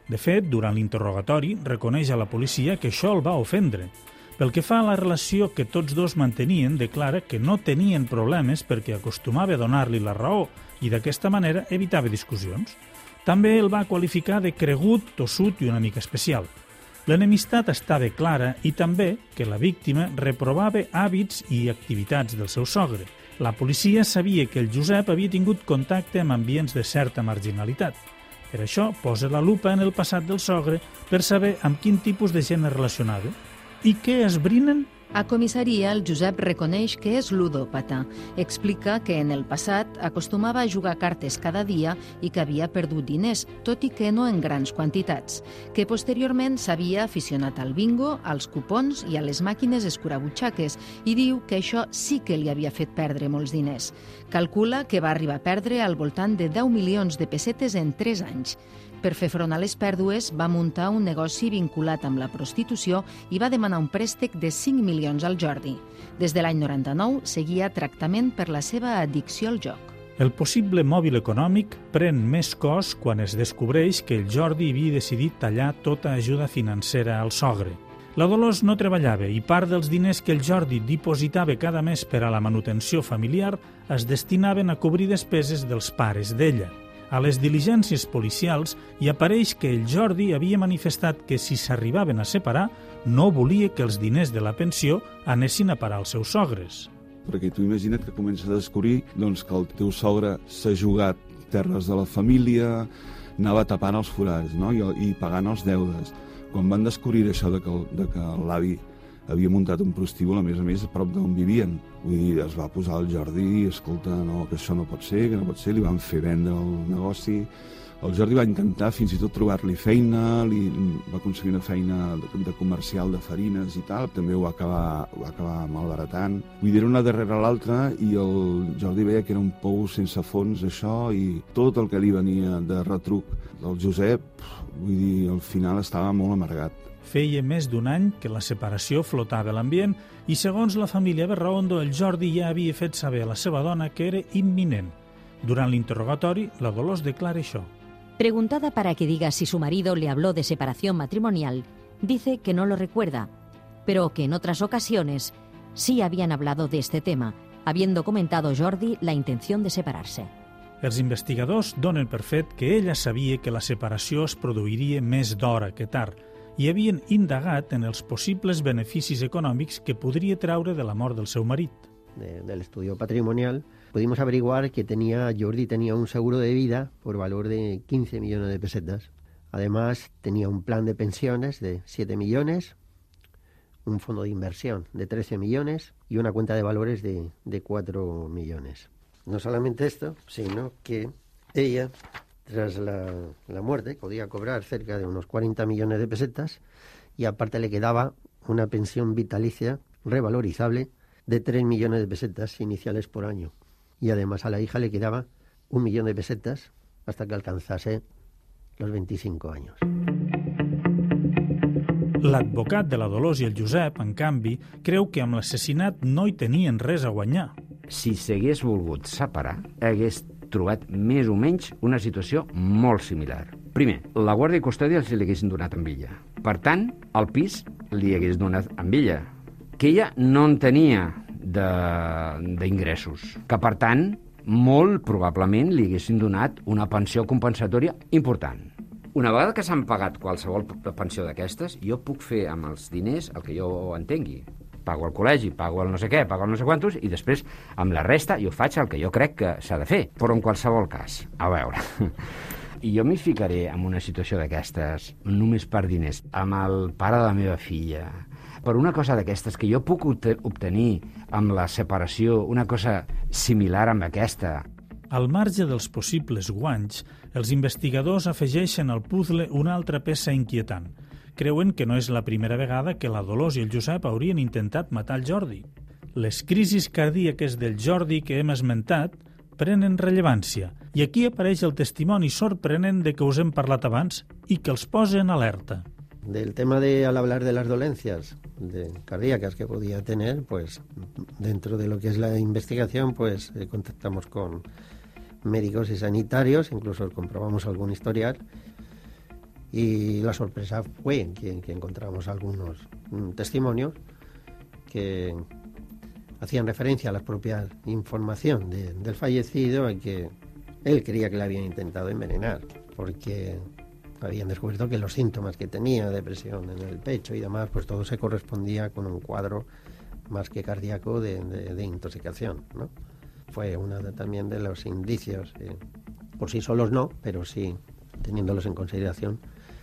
De fet, durant l'interrogatori, reconeix a la policia que això el va ofendre. Pel que fa a la relació que tots dos mantenien, declara que no tenien problemes perquè acostumava a donar-li la raó i d'aquesta manera evitava discussions. També el va qualificar de cregut, tossut i una mica especial. L'enemistat estava clara i també que la víctima reprovava hàbits i activitats del seu sogre. La policia sabia que el Josep havia tingut contacte amb ambients de certa marginalitat. Per això posa la lupa en el passat del sogre per saber amb quin tipus de gent es relacionava. I què esbrinen? A comissaria, el Josep reconeix que és ludòpata. Explica que en el passat acostumava a jugar cartes cada dia i que havia perdut diners, tot i que no en grans quantitats. Que posteriorment s'havia aficionat al bingo, als cupons i a les màquines escurabutxaques i diu que això sí que li havia fet perdre molts diners. Calcula que va arribar a perdre al voltant de deu milions de pessetes en tres anys. Per fer front a les pèrdues, va muntar un negoci vinculat amb la prostitució i va demanar un préstec de cinc milions al Jordi. Des de l'any noranta-nou seguia tractament per la seva addicció al joc. El possible mòbil econòmic pren més cos quan es descobreix que el Jordi havia decidit tallar tota ajuda financera al sogre. La Dolors no treballava i part dels diners que el Jordi dipositava cada mes per a la manutenció familiar es destinaven a cobrir despeses dels pares d'ella. A les diligències policials hi apareix que el Jordi havia manifestat que si s'arribaven a separar no volia que els diners de la pensió anessin a parar als seus sogres. Perquè tu imagina't que comences a descobrir doncs, que el teu sogre s'ha jugat terres de la família, anava tapant els forats, no? I, i pagant els deutes. Quan van descobrir això de que, de que l'avi havia muntat un prostíbul, a més a més, a prop d'on vivien. Vull dir, es va posar el Jordi i, escolta, no, que això no pot ser, que no pot ser, li van fer vendre el negoci. El Jordi va intentar fins i tot trobar-li feina, li va aconseguir una feina de, de comercial de farines i tal, també ho va acabar, ho va acabar malbaratant. Vull dir, una darrere l'altra, i el Jordi veia que era un pou sense fons, això, i tot el que li venia de retruc del Josep, vull dir, al final estava molt amargat. Feia més d'un any que la separació flotava a l'ambient i, segons la família Berraondo, el Jordi ja havia fet saber a la seva dona que era imminent. Durant l'interrogatori, la Dolors declara això. Preguntada para que diga si su marido le habló de separación matrimonial, dice que no lo recuerda, pero que en otras ocasiones sí habían hablado de este tema, habiendo comentado Jordi la intención de separarse. Els investigadors donen per fet que ella sabia que la separació es produiria més d'hora que tard, i havien indagat en els possibles beneficis econòmics que podria treure de la mort del seu marit. De, del estudio patrimonial, pudimos averiguar que tenía, Jordi tenía un seguro de vida por valor de quince millones de pesetas. Además, tenía un plan de pensiones de siete millones, un fondo de inversión de trece millones y una cuenta de valores de, de cuatro millones. No solamente esto, sino que ella, tras la, la muerte, podía cobrar cerca de unos cuarenta millones de pesetas y aparte le quedaba una pensión vitalicia revalorizable de tres millones de pesetas iniciales por año. Y además a la hija le quedaba un millón de pesetas hasta que alcanzase los veinticinco años. L'advocat de la Dolors i el Josep, en canvi, creu que amb l'assassinat no hi tenien res a guanyar. Si s'hagués volgut separar, hagués trobat més o menys una situació molt similar. Primer, la guàrdia i custòdia li haguessin donat amb ella. Per tant, el pis li hagués donat amb ella, que ella no en tenia d'ingressos, que per tant, molt probablement li haguessin donat una pensió compensatòria important. Una vegada que s'han pagat qualsevol pensió d'aquestes, jo puc fer amb els diners el que jo entengui. Pago al col·legi, pago el no sé què, pago el no sé quantos, i després, amb la resta, jo faig el que jo crec que s'ha de fer. Però en qualsevol cas, a veure, i jo m'hi ficaré en una situació d'aquestes, només per diners, amb el pare de la meva filla, per una cosa d'aquestes que jo puc obtenir amb la separació, una cosa similar amb aquesta. Al marge dels possibles guanys, els investigadors afegeixen al puzzle una altra peça inquietant. Creuen que no és la primera vegada que la Dolors i el Josep haurien intentat matar el Jordi. Les crisis cardíaques del Jordi que hem esmentat prenen rellevància i aquí apareix el testimoni sorprenent de què us hem parlat abans i que els posa en alerta. Del tema de, al hablar de las dolencias de, cardíacas que podía tener, pues dentro de lo que es la investigación, pues eh, contactamos con médicos y sanitarios, incluso comprobamos algún historial, Y la sorpresa fue que, que encontramos algunos mm, testimonios que hacían referencia a la propia información de, del fallecido, y que él creía que le habían intentado envenenar, porque habían descubierto que los síntomas que tenía, depresión en el pecho y demás, pues todo se correspondía con un cuadro más que cardíaco de, de, de intoxicación, ¿no? Fue uno de, también de los indicios, eh, por sí solos no, pero sí teniéndolos en consideración,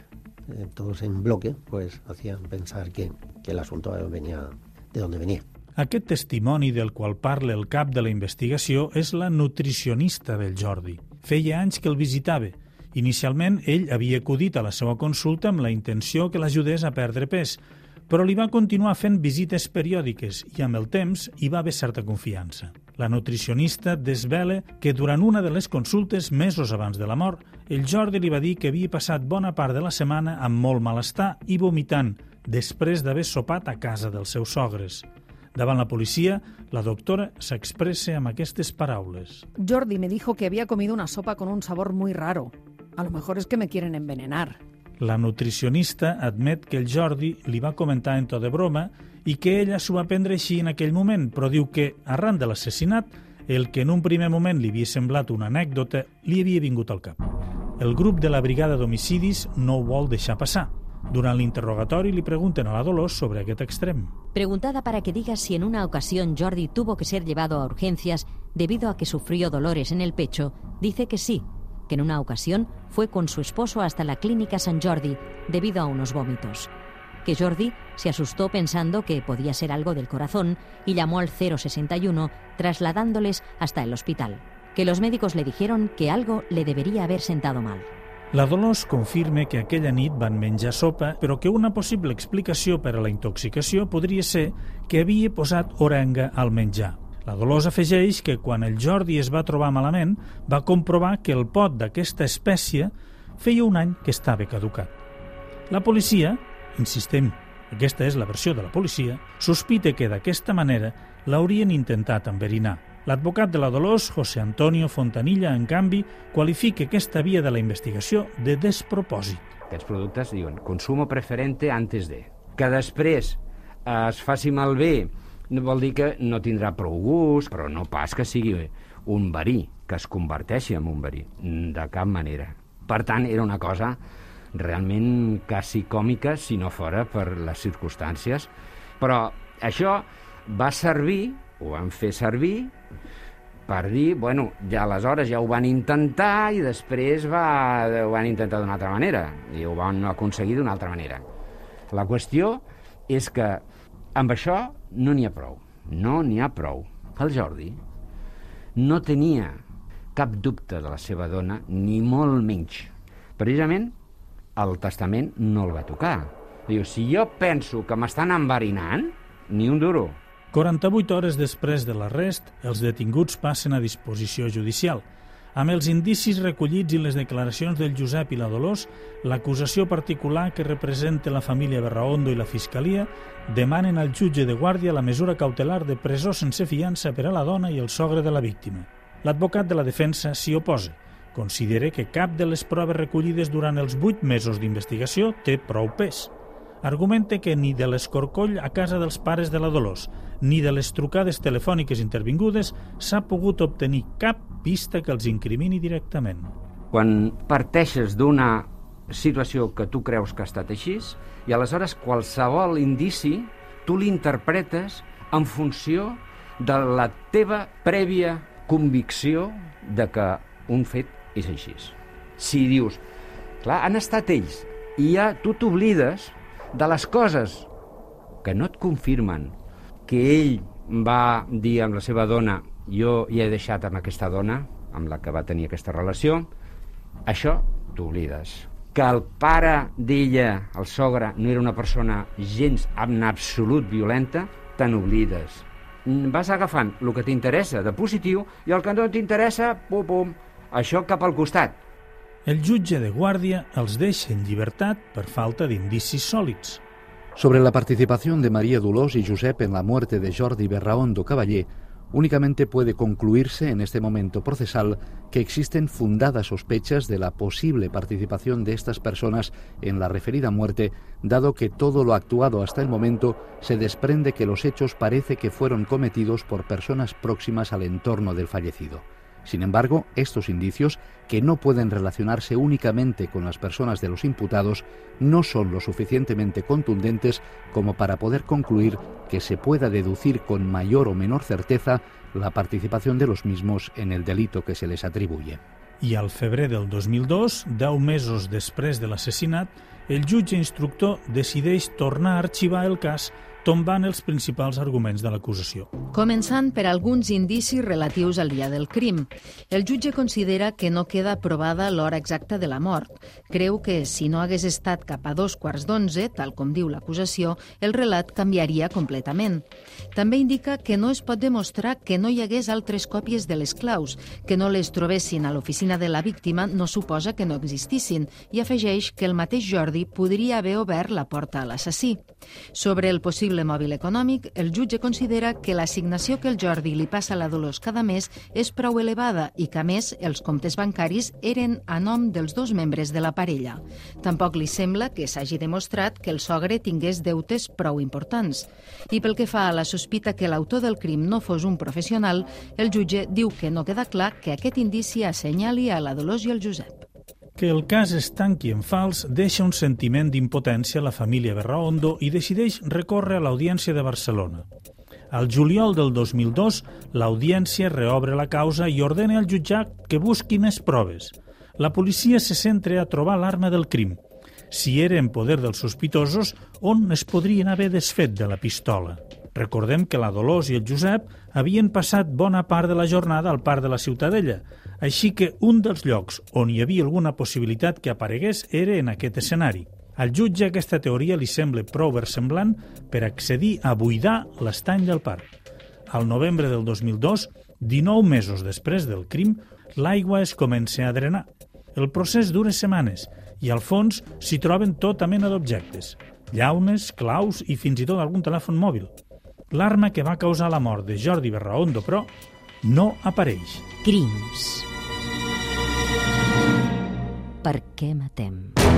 eh, todos en bloque, pues hacían pensar que, que el asunto venía de donde venía. Aquest testimoni del qual parla el cap de la investigació és la nutricionista del Jordi. Feia anys que el visitava. Inicialment, ell havia acudit a la seva consulta amb la intenció que l'ajudés a perdre pes, però li va continuar fent visites periòdiques i amb el temps hi va haver certa confiança. La nutricionista desvela que durant una de les consultes, mesos abans de la mort, el Jordi li va dir que havia passat bona part de la setmana amb molt malestar i vomitant, després d'haver sopat a casa dels seus sogres. Davant la policia, la doctora s'expressa amb aquestes paraules. Jordi me dijo que había comido una sopa con un sabor muy raro. A lo mejor es que me quieren envenenar. La nutricionista admet que el Jordi li va comentar en to de broma i que ella s'ho va prendre així en aquell moment, però diu que, arran de l'assassinat, el que en un primer moment li havia semblat una anècdota li havia vingut al cap. El grup de la brigada d'homicidis no ho vol deixar passar. Durant l'interrogatori li pregunten a la Dolors sobre aquest extrem. Preguntada para que diga si en una ocasión Jordi tuvo que ser llevado a urgencias debido a que sufrió dolores en el pecho, dice que sí, que en una ocasión fue con su esposo hasta la clínica San Jordi debido a unos vómitos. Que Jordi se asustó pensando que podía ser algo del corazón y llamó al cero sesenta y uno trasladándoles hasta el hospital. Que los médicos le dijeron que algo le debería haber sentado mal. La Dolors confirma que aquella nit van menjar sopa, però que una possible explicació per a la intoxicació podria ser que havia posat orenga al menjar. La Dolors afegeix que quan el Jordi es va trobar malament, va comprovar que el pot d'aquesta espècie feia un any que estava caducat. La policia, insistem, aquesta és la versió de la policia, sospita que d'aquesta manera l'haurien intentat enverinar. L'advocat de la Dolors, José Antonio Fontanilla, en canvi, qualifica aquesta via de la investigació de despropòsit. Aquests productes diuen consumo preferente antes de. Que després es faci malbé no vol dir que no tindrà prou gust, però no pas que sigui un verí, que es converteixi en un verí, de cap manera. Per tant, era una cosa realment quasi còmica, si no fora per les circumstàncies. Però això va servir, ho van fer servir, per dir, bueno, ja aleshores ja ho van intentar i després va, ho van intentar d'una altra manera i ho van aconseguir d'una altra manera. La qüestió és que amb això no n'hi ha prou, no n'hi ha prou. El Jordi no tenia cap dubte de la seva dona, ni molt menys. Precisament el testament no el va tocar. Diu, si jo penso que m'estan enverinant, ni un duro. quaranta-vuit hores després de l'arrest, els detinguts passen a disposició judicial. Amb els indicis recollits i les declaracions del Josep i la Dolors, l'acusació particular que representa la família Berraondo i la Fiscalia demanen al jutge de guàrdia la mesura cautelar de presó sense fiança per a la dona i el sogre de la víctima. L'advocat de la defensa s'hi oposa. Considera que cap de les proves recollides durant els vuit mesos d'investigació té prou pes. Argumenta que ni de l'escorcoll a casa dels pares de la Dolors ni de les trucades telefòniques intervingudes s'ha pogut obtenir cap pista que els incrimini directament. Quan parteixes d'una situació que tu creus que ha estat així, i aleshores qualsevol indici tu l'interpretes en funció de la teva prèvia convicció de que un fet és així. Si dius, clar, han estat ells, i ja tu t'oblides de les coses que no et confirmen que ell va dir amb la seva dona jo ja he deixat amb aquesta dona amb la que va tenir aquesta relació, això t'oblides. Que el pare d'ella, el sogre, no era una persona gens en absolut violenta, te n'oblides. Vas agafant el que t'interessa de positiu i el que no t'interessa, pum, pum, això cap al costat. El jutge de guàrdia els deixa en llibertat per falta d'indicis sòlids. Sobre la participación de María Dolors y Josep en la muerte de Jordi Berraondo Cavallé, Únicamente puede concluirse en este momento procesal que existen fundadas sospechas de la posible participación de estas personas en la referida muerte, dado que todo lo actuado hasta el momento se desprende que los hechos parece que fueron cometidos por personas próximas al entorno del fallecido. Sin embargo, estos indicios, que no pueden relacionarse únicamente con las personas de los imputados, no son lo suficientemente contundentes como para poder concluir que se pueda deducir con mayor o menor certeza la participación de los mismos en el delito que se les atribuye. I al febrer del dos mil dos, deu mesos després de l'assassinat, el jutge instructor decideix tornar a arxivar el cas tombant els principals arguments de l'acusació. Començant per alguns indicis relatius al dia del crim. El jutge considera que no queda provada l'hora exacta de la mort. Creu que, si no hagués estat cap a dos quarts d'onze, tal com diu l'acusació, el relat canviaria completament. També indica que no es pot demostrar que no hi hagués altres còpies de les claus, que no les trobessin a l'oficina de la víctima no suposa que no existissin, i afegeix que el mateix Jordi podria haver obert la porta a l'assassí. Sobre el possible mòbil econòmic, el jutge considera que l'assignació que el Jordi li passa a la Dolors cada mes és prou elevada i que, a més, els comptes bancaris eren a nom dels dos membres de la parella. Tampoc li sembla que s'hagi demostrat que el sogre tingués deutes prou importants. I pel que fa a la sospita que l'autor del crim no fos un professional, el jutge diu que no queda clar que aquest indici assenyali a la Dolors i el Josep. Que el cas es tanqui en fals deixa un sentiment d'impotència a la família Berraondo i decideix recórrer a l'Audiència de Barcelona. Al juliol del dos mil dos, l'Audiència reobre la causa i ordena al jutjat que busqui més proves. La policia se centra a trobar l'arma del crim. Si era en poder dels sospitosos, on es podrien haver desfet de la pistola? Recordem que la Dolors i el Josep havien passat bona part de la jornada al parc de la Ciutadella, així que un dels llocs on hi havia alguna possibilitat que aparegués era en aquest escenari. Al jutge aquesta teoria li sembla prou versemblant per accedir a buidar l'estany del parc. Al novembre del dos mil dos, dinou mesos després del crim, l'aigua es comença a drenar. El procés dura setmanes i al fons s'hi troben tota mena d'objectes, llaunes, claus i fins i tot algun telèfon mòbil. L'arma que va causar la mort de Jordi Berraondo, però, no apareix. Crims. Per què matem?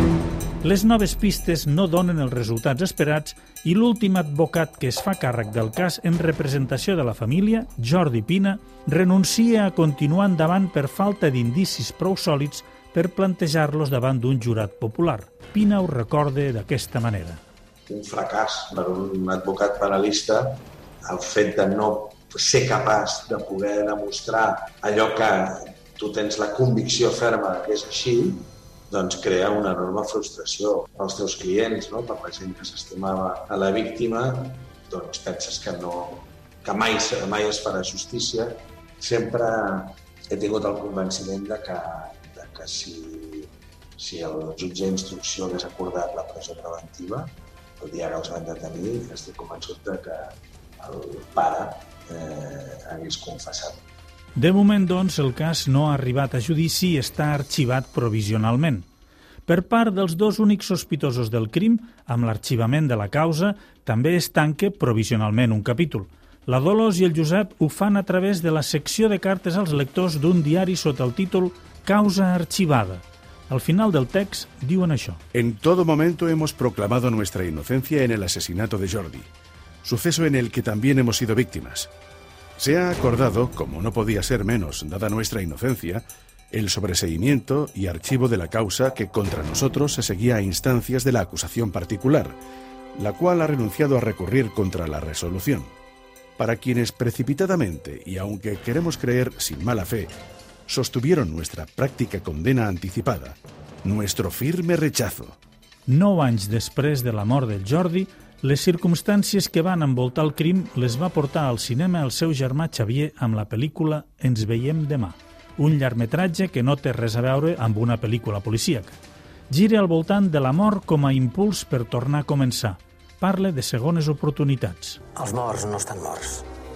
Les noves pistes no donen els resultats esperats i l'últim advocat que es fa càrrec del cas en representació de la família, Jordi Pina, renuncia a continuar endavant per falta d'indicis prou sòlids per plantejar-los davant d'un jurat popular. Pina ho recorda d'aquesta manera. Un fracàs per un advocat penalista, el fet de no ser capaç de poder demostrar allò que tu tens la convicció ferma que és així, doncs crea una enorme frustració als teus clients, no? Per la gent que s'estimava a la víctima, doncs penses que, no, que mai, mai es farà justícia. Sempre he tingut el convenciment de que, de que si, si el jutge d'instrucció hagués acordat la presó preventiva, el dia que els van detenir, estic convençut de que el pare eh, hagués confessat. De moment, doncs, el cas no ha arribat a judici i està arxivat provisionalment. Per part dels dos únics sospitosos del crim, amb l'arxivament de la causa, també es tanca provisionalment un capítol. La Dolors i el Josep ho fan a través de la secció de cartes als lectors d'un diari sota el títol Causa archivada. Al final del text diuen això. En todo momento hemos proclamado nuestra inocencia en el asesinato de Jordi, suceso en el que también hemos sido víctimas. Se ha acordado, como no podía ser menos dada nuestra inocencia, el sobreseimiento y archivo de la causa que contra nosotros se seguía a instancias de la acusación particular, la cual ha renunciado a recurrir contra la resolución. Para quienes precipitadamente, y aunque queremos creer sin mala fe, sostuvieron nuestra práctica condena anticipada, nuestro firme rechazo. Nou anys després de la mort del Jordi, les circumstàncies que van envoltar el crim les va portar al cinema el seu germà Xavier amb la pel·lícula Ens veiem demà, un llargmetratge que no té res a veure amb una pel·lícula policíaca. Gira al voltant de la mort com a impuls per tornar a començar. Parla de segones oportunitats. Els morts no estan morts.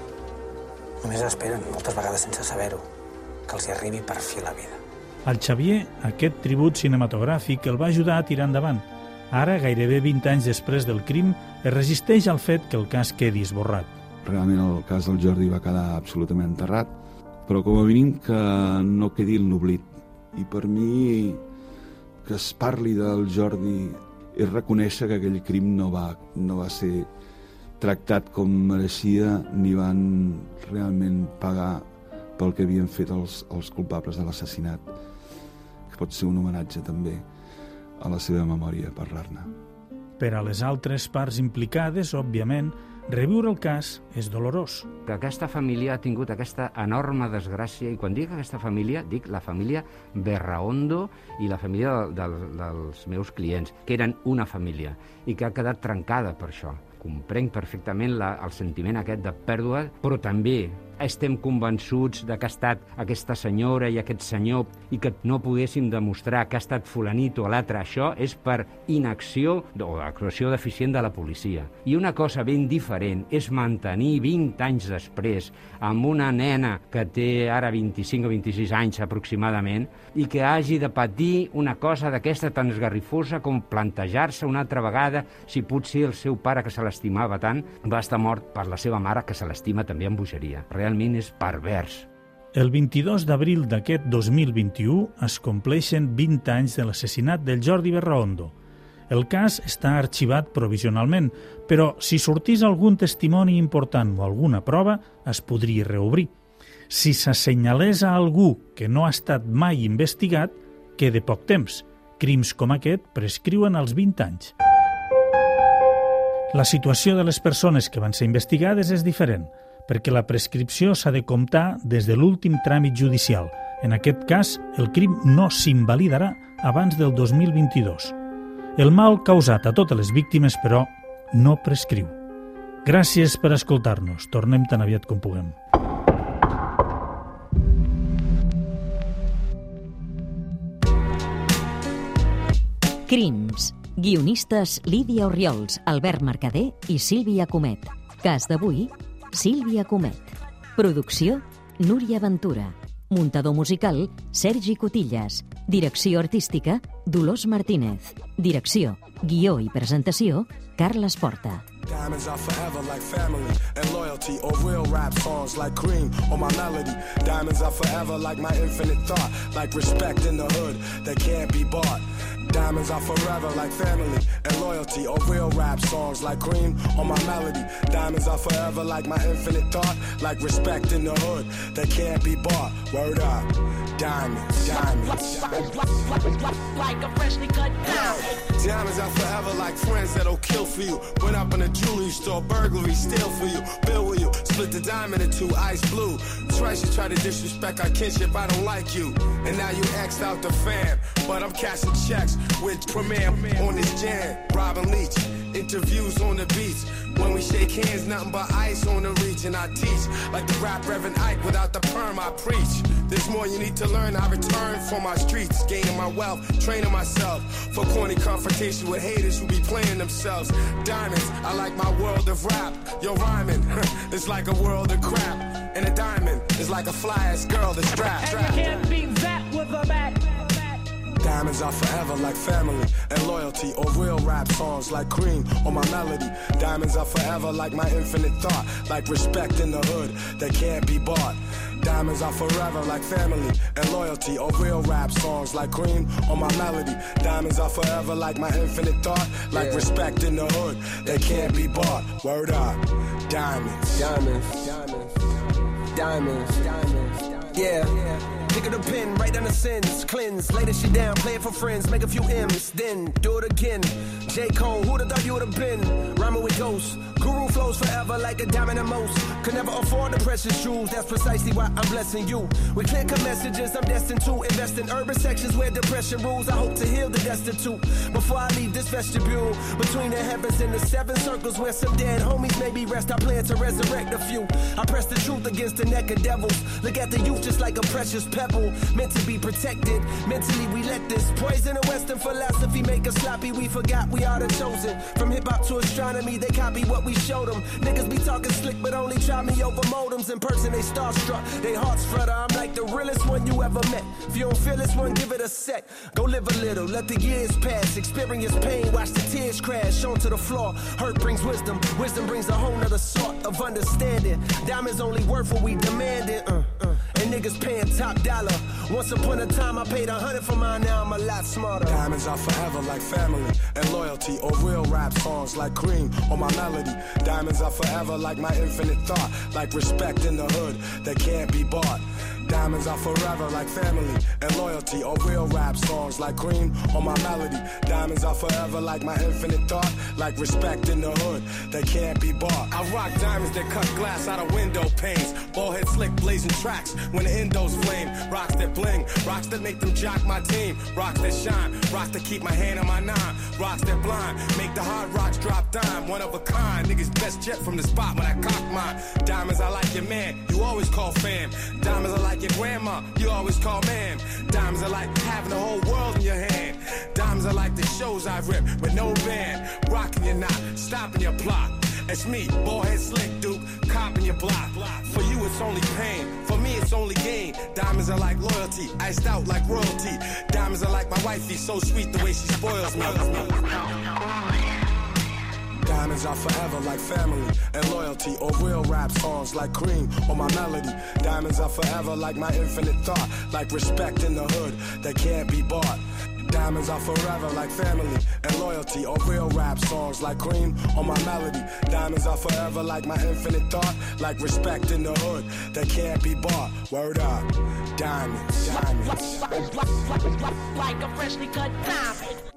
Només esperen, moltes vegades sense saber-ho, que els hi arribi per fi la vida. Al Xavier, aquest tribut cinematogràfic el va ajudar a tirar endavant. Ara, gairebé vint anys després del crim, es resisteix al fet que el cas quedi esborrat. realment el cas del Jordi va quedar absolutament enterrat, però com a mínim que no quedi en l'oblit. I per mi que es parli del Jordi és reconèixer que aquell crim no va, no va ser tractat com mereixia ni van realment pagar pel que havien fet els, els culpables de l'assassinat, que pot ser un homenatge també a la seva memòria parlar-ne. Per a les altres parts implicades, òbviament, reviure el cas és dolorós. Que aquesta família ha tingut aquesta enorme desgràcia, i quan dic aquesta família, dic la família Berraondo i la família de, de, dels meus clients, que eren una família, i que ha quedat trencada per això. Comprenc perfectament la, el sentiment aquest de pèrdua, però també estem convençuts de que ha estat aquesta senyora i aquest senyor i que no poguéssim demostrar que ha estat fulanit o l'altre. Això és per inacció o actuació deficient de la policia. I una cosa ben diferent és mantenir vint anys després amb una nena que té ara vint-i-cinc o vint-i-sis anys aproximadament i que hagi de patir una cosa d'aquesta tan esgarrifosa com plantejar-se una altra vegada si potser el seu pare, que se l'estimava tant, va estar mort per la seva mare, que se l'estima també amb bogeria. Realment és pervers. El vint-i-dos d'abril d'aquest dos mil vint-i-u es compleixen vint anys de l'assassinat del Jordi Berraondo. El cas està arxivat provisionalment, però si sortís algun testimoni important o alguna prova, es podria reobrir. Si s'assenyalés a algú que no ha estat mai investigat, queda poc temps. Crims com aquest prescriuen als vint anys. La situació de les persones que van ser investigades és diferent, perquè la prescripció s'ha de comptar des de l'últim tràmit judicial. En aquest cas, el crim no s'invalidarà abans del dos mil vint-i-dos. El mal causat a totes les víctimes, però, no prescriu. Gràcies per escoltar-nos. Tornem tan aviat com puguem. Crims. Guionistes Lídia Orriols, Albert Mercader i Sílvia Comet. Cas d'avui, Sílvia Comet. Producció, Núria Ventura. Muntador musical, Sergi Cotillas. Direcció artística, Dolors Martínez. Direcció, guió i presentació, Carles Porta. Diamonds are forever like family and loyalty, or real rap songs like Cream or my melody. Diamonds are forever like my infinite thought, like respect in the hood that can't be bought. Diamonds are forever like family and loyalty, or real rap songs like Cream or my melody. Diamonds are forever like my infinite thought, like respect in the hood that can't be bought. Word up. Diamonds, diamonds. Like a freshly cut diamond. Diamonds are forever like friends that'll kill for you. Went up in a jewelry store, burglary, steal for you, bill with you, split the diamond in two, ice blue. Twice you try to disrespect our kinship, I don't like you. And now you X'd out the fam, but I'm cashing checks with Premier on this jam. Robin Leach, interviews on the beach. When we shake hands, nothing but ice on the reach. And I teach like the rap Reverend Ike, without the perm I preach. There's more you need to learn, I return from my streets, gaining my wealth, training myself for corny confrontation with haters who be playing themselves. Diamonds, I like my world of rap. Yo, rhyming, it's like a world of crap. And a diamond is like a fly-ass girl that's strapped. And you can't beat that with a bat. Diamonds are forever like family and loyalty, or real rap songs like Cream or my melody. Diamonds are forever like my infinite thought, like respect in the hood that can't be bought. Diamonds are forever like family and loyalty, or real rap songs like Cream or my melody. Diamonds are forever like my infinite thought, like yeah. respect in the hood that can't be bought. Word up. Diamonds. Diamonds. Diamonds. Diamonds. Diamonds. Yeah. Pick up the pen, write down the sins, cleanse, lay this shit down, play it for friends, make a few M's, then do it again. J. Cole, who'd have thought you would have been? Rhyming with ghosts, guru flows forever like a diamond and most. Could never afford the precious jewels, that's precisely why I'm blessing you. With clear cut messages, I'm destined to invest in urban sections where depression rules. I hope to heal the destitute before I leave this vestibule. Between the heavens and the seven circles where some dead homies maybe rest, I plan to resurrect a few. I press the truth against the neck of devils. Look at the youth just like a precious pebble. pebble, meant to be protected. Mentally we let this poison and Western philosophy make us sloppy. We forgot we are the chosen. From hip-hop to astronomy, they copy what we showed them. Niggas be talking slick, but only try me over modems. In person, they starstruck, they hearts flutter. I'm like the realest one you ever met. If you don't feel this one, give it a sec. Go live a little, let the years pass. Experience pain, watch the tears crash onto the floor. Hurt brings wisdom, wisdom brings a whole nother sort of understanding. Diamonds only worth what we demanded. Uh, uh. And niggas paying top dollar. Once upon a time I paid a hundred for mine, now I'm a lot smarter. Diamonds are forever like family and loyalty, or real rap songs like Cream or my melody. Diamonds are forever like my infinite thought, like respect in the hood that can't be bought. Diamonds are forever like family and loyalty, or real rap songs like Cream or my melody. Diamonds are forever like my infinite thought, like respect in the hood that can't be bought. I rock diamonds that cut glass out of window panes. Ballhead slick blazing tracks when the endos flame. Rocks that bling, rocks that make them jock my team. Rocks that shine, rocks that keep my hand on my nine. Rocks that blind, make the hard rocks drop dime. One of a kind, niggas best jet from the spot when I cock mine. Diamonds are like your man, you always call fam. Diamonds are like your grandma, you always call man. Diamonds are like having the whole world in your hand. Diamonds are like the shows I rip with no band. Rocking your knot, stopping your plot. It's me, ballhead slick duke, copping your block. For you it's only pain, for me it's only gain. Diamonds are like loyalty, iced out like royalty. Diamonds are like my wifey, so sweet the way she spoils me. Diamonds are forever like family and loyalty, or real rap songs like Cream or my melody. Diamonds are forever like my infinite thought, like respect in the hood that can't be bought. Diamonds are forever like family and loyalty, or real rap songs like Cream or my melody. Diamonds are forever like my infinite thought, like respect in the hood that can't be bought. Word up, diamonds, diamonds. Like a freshly cut diamond.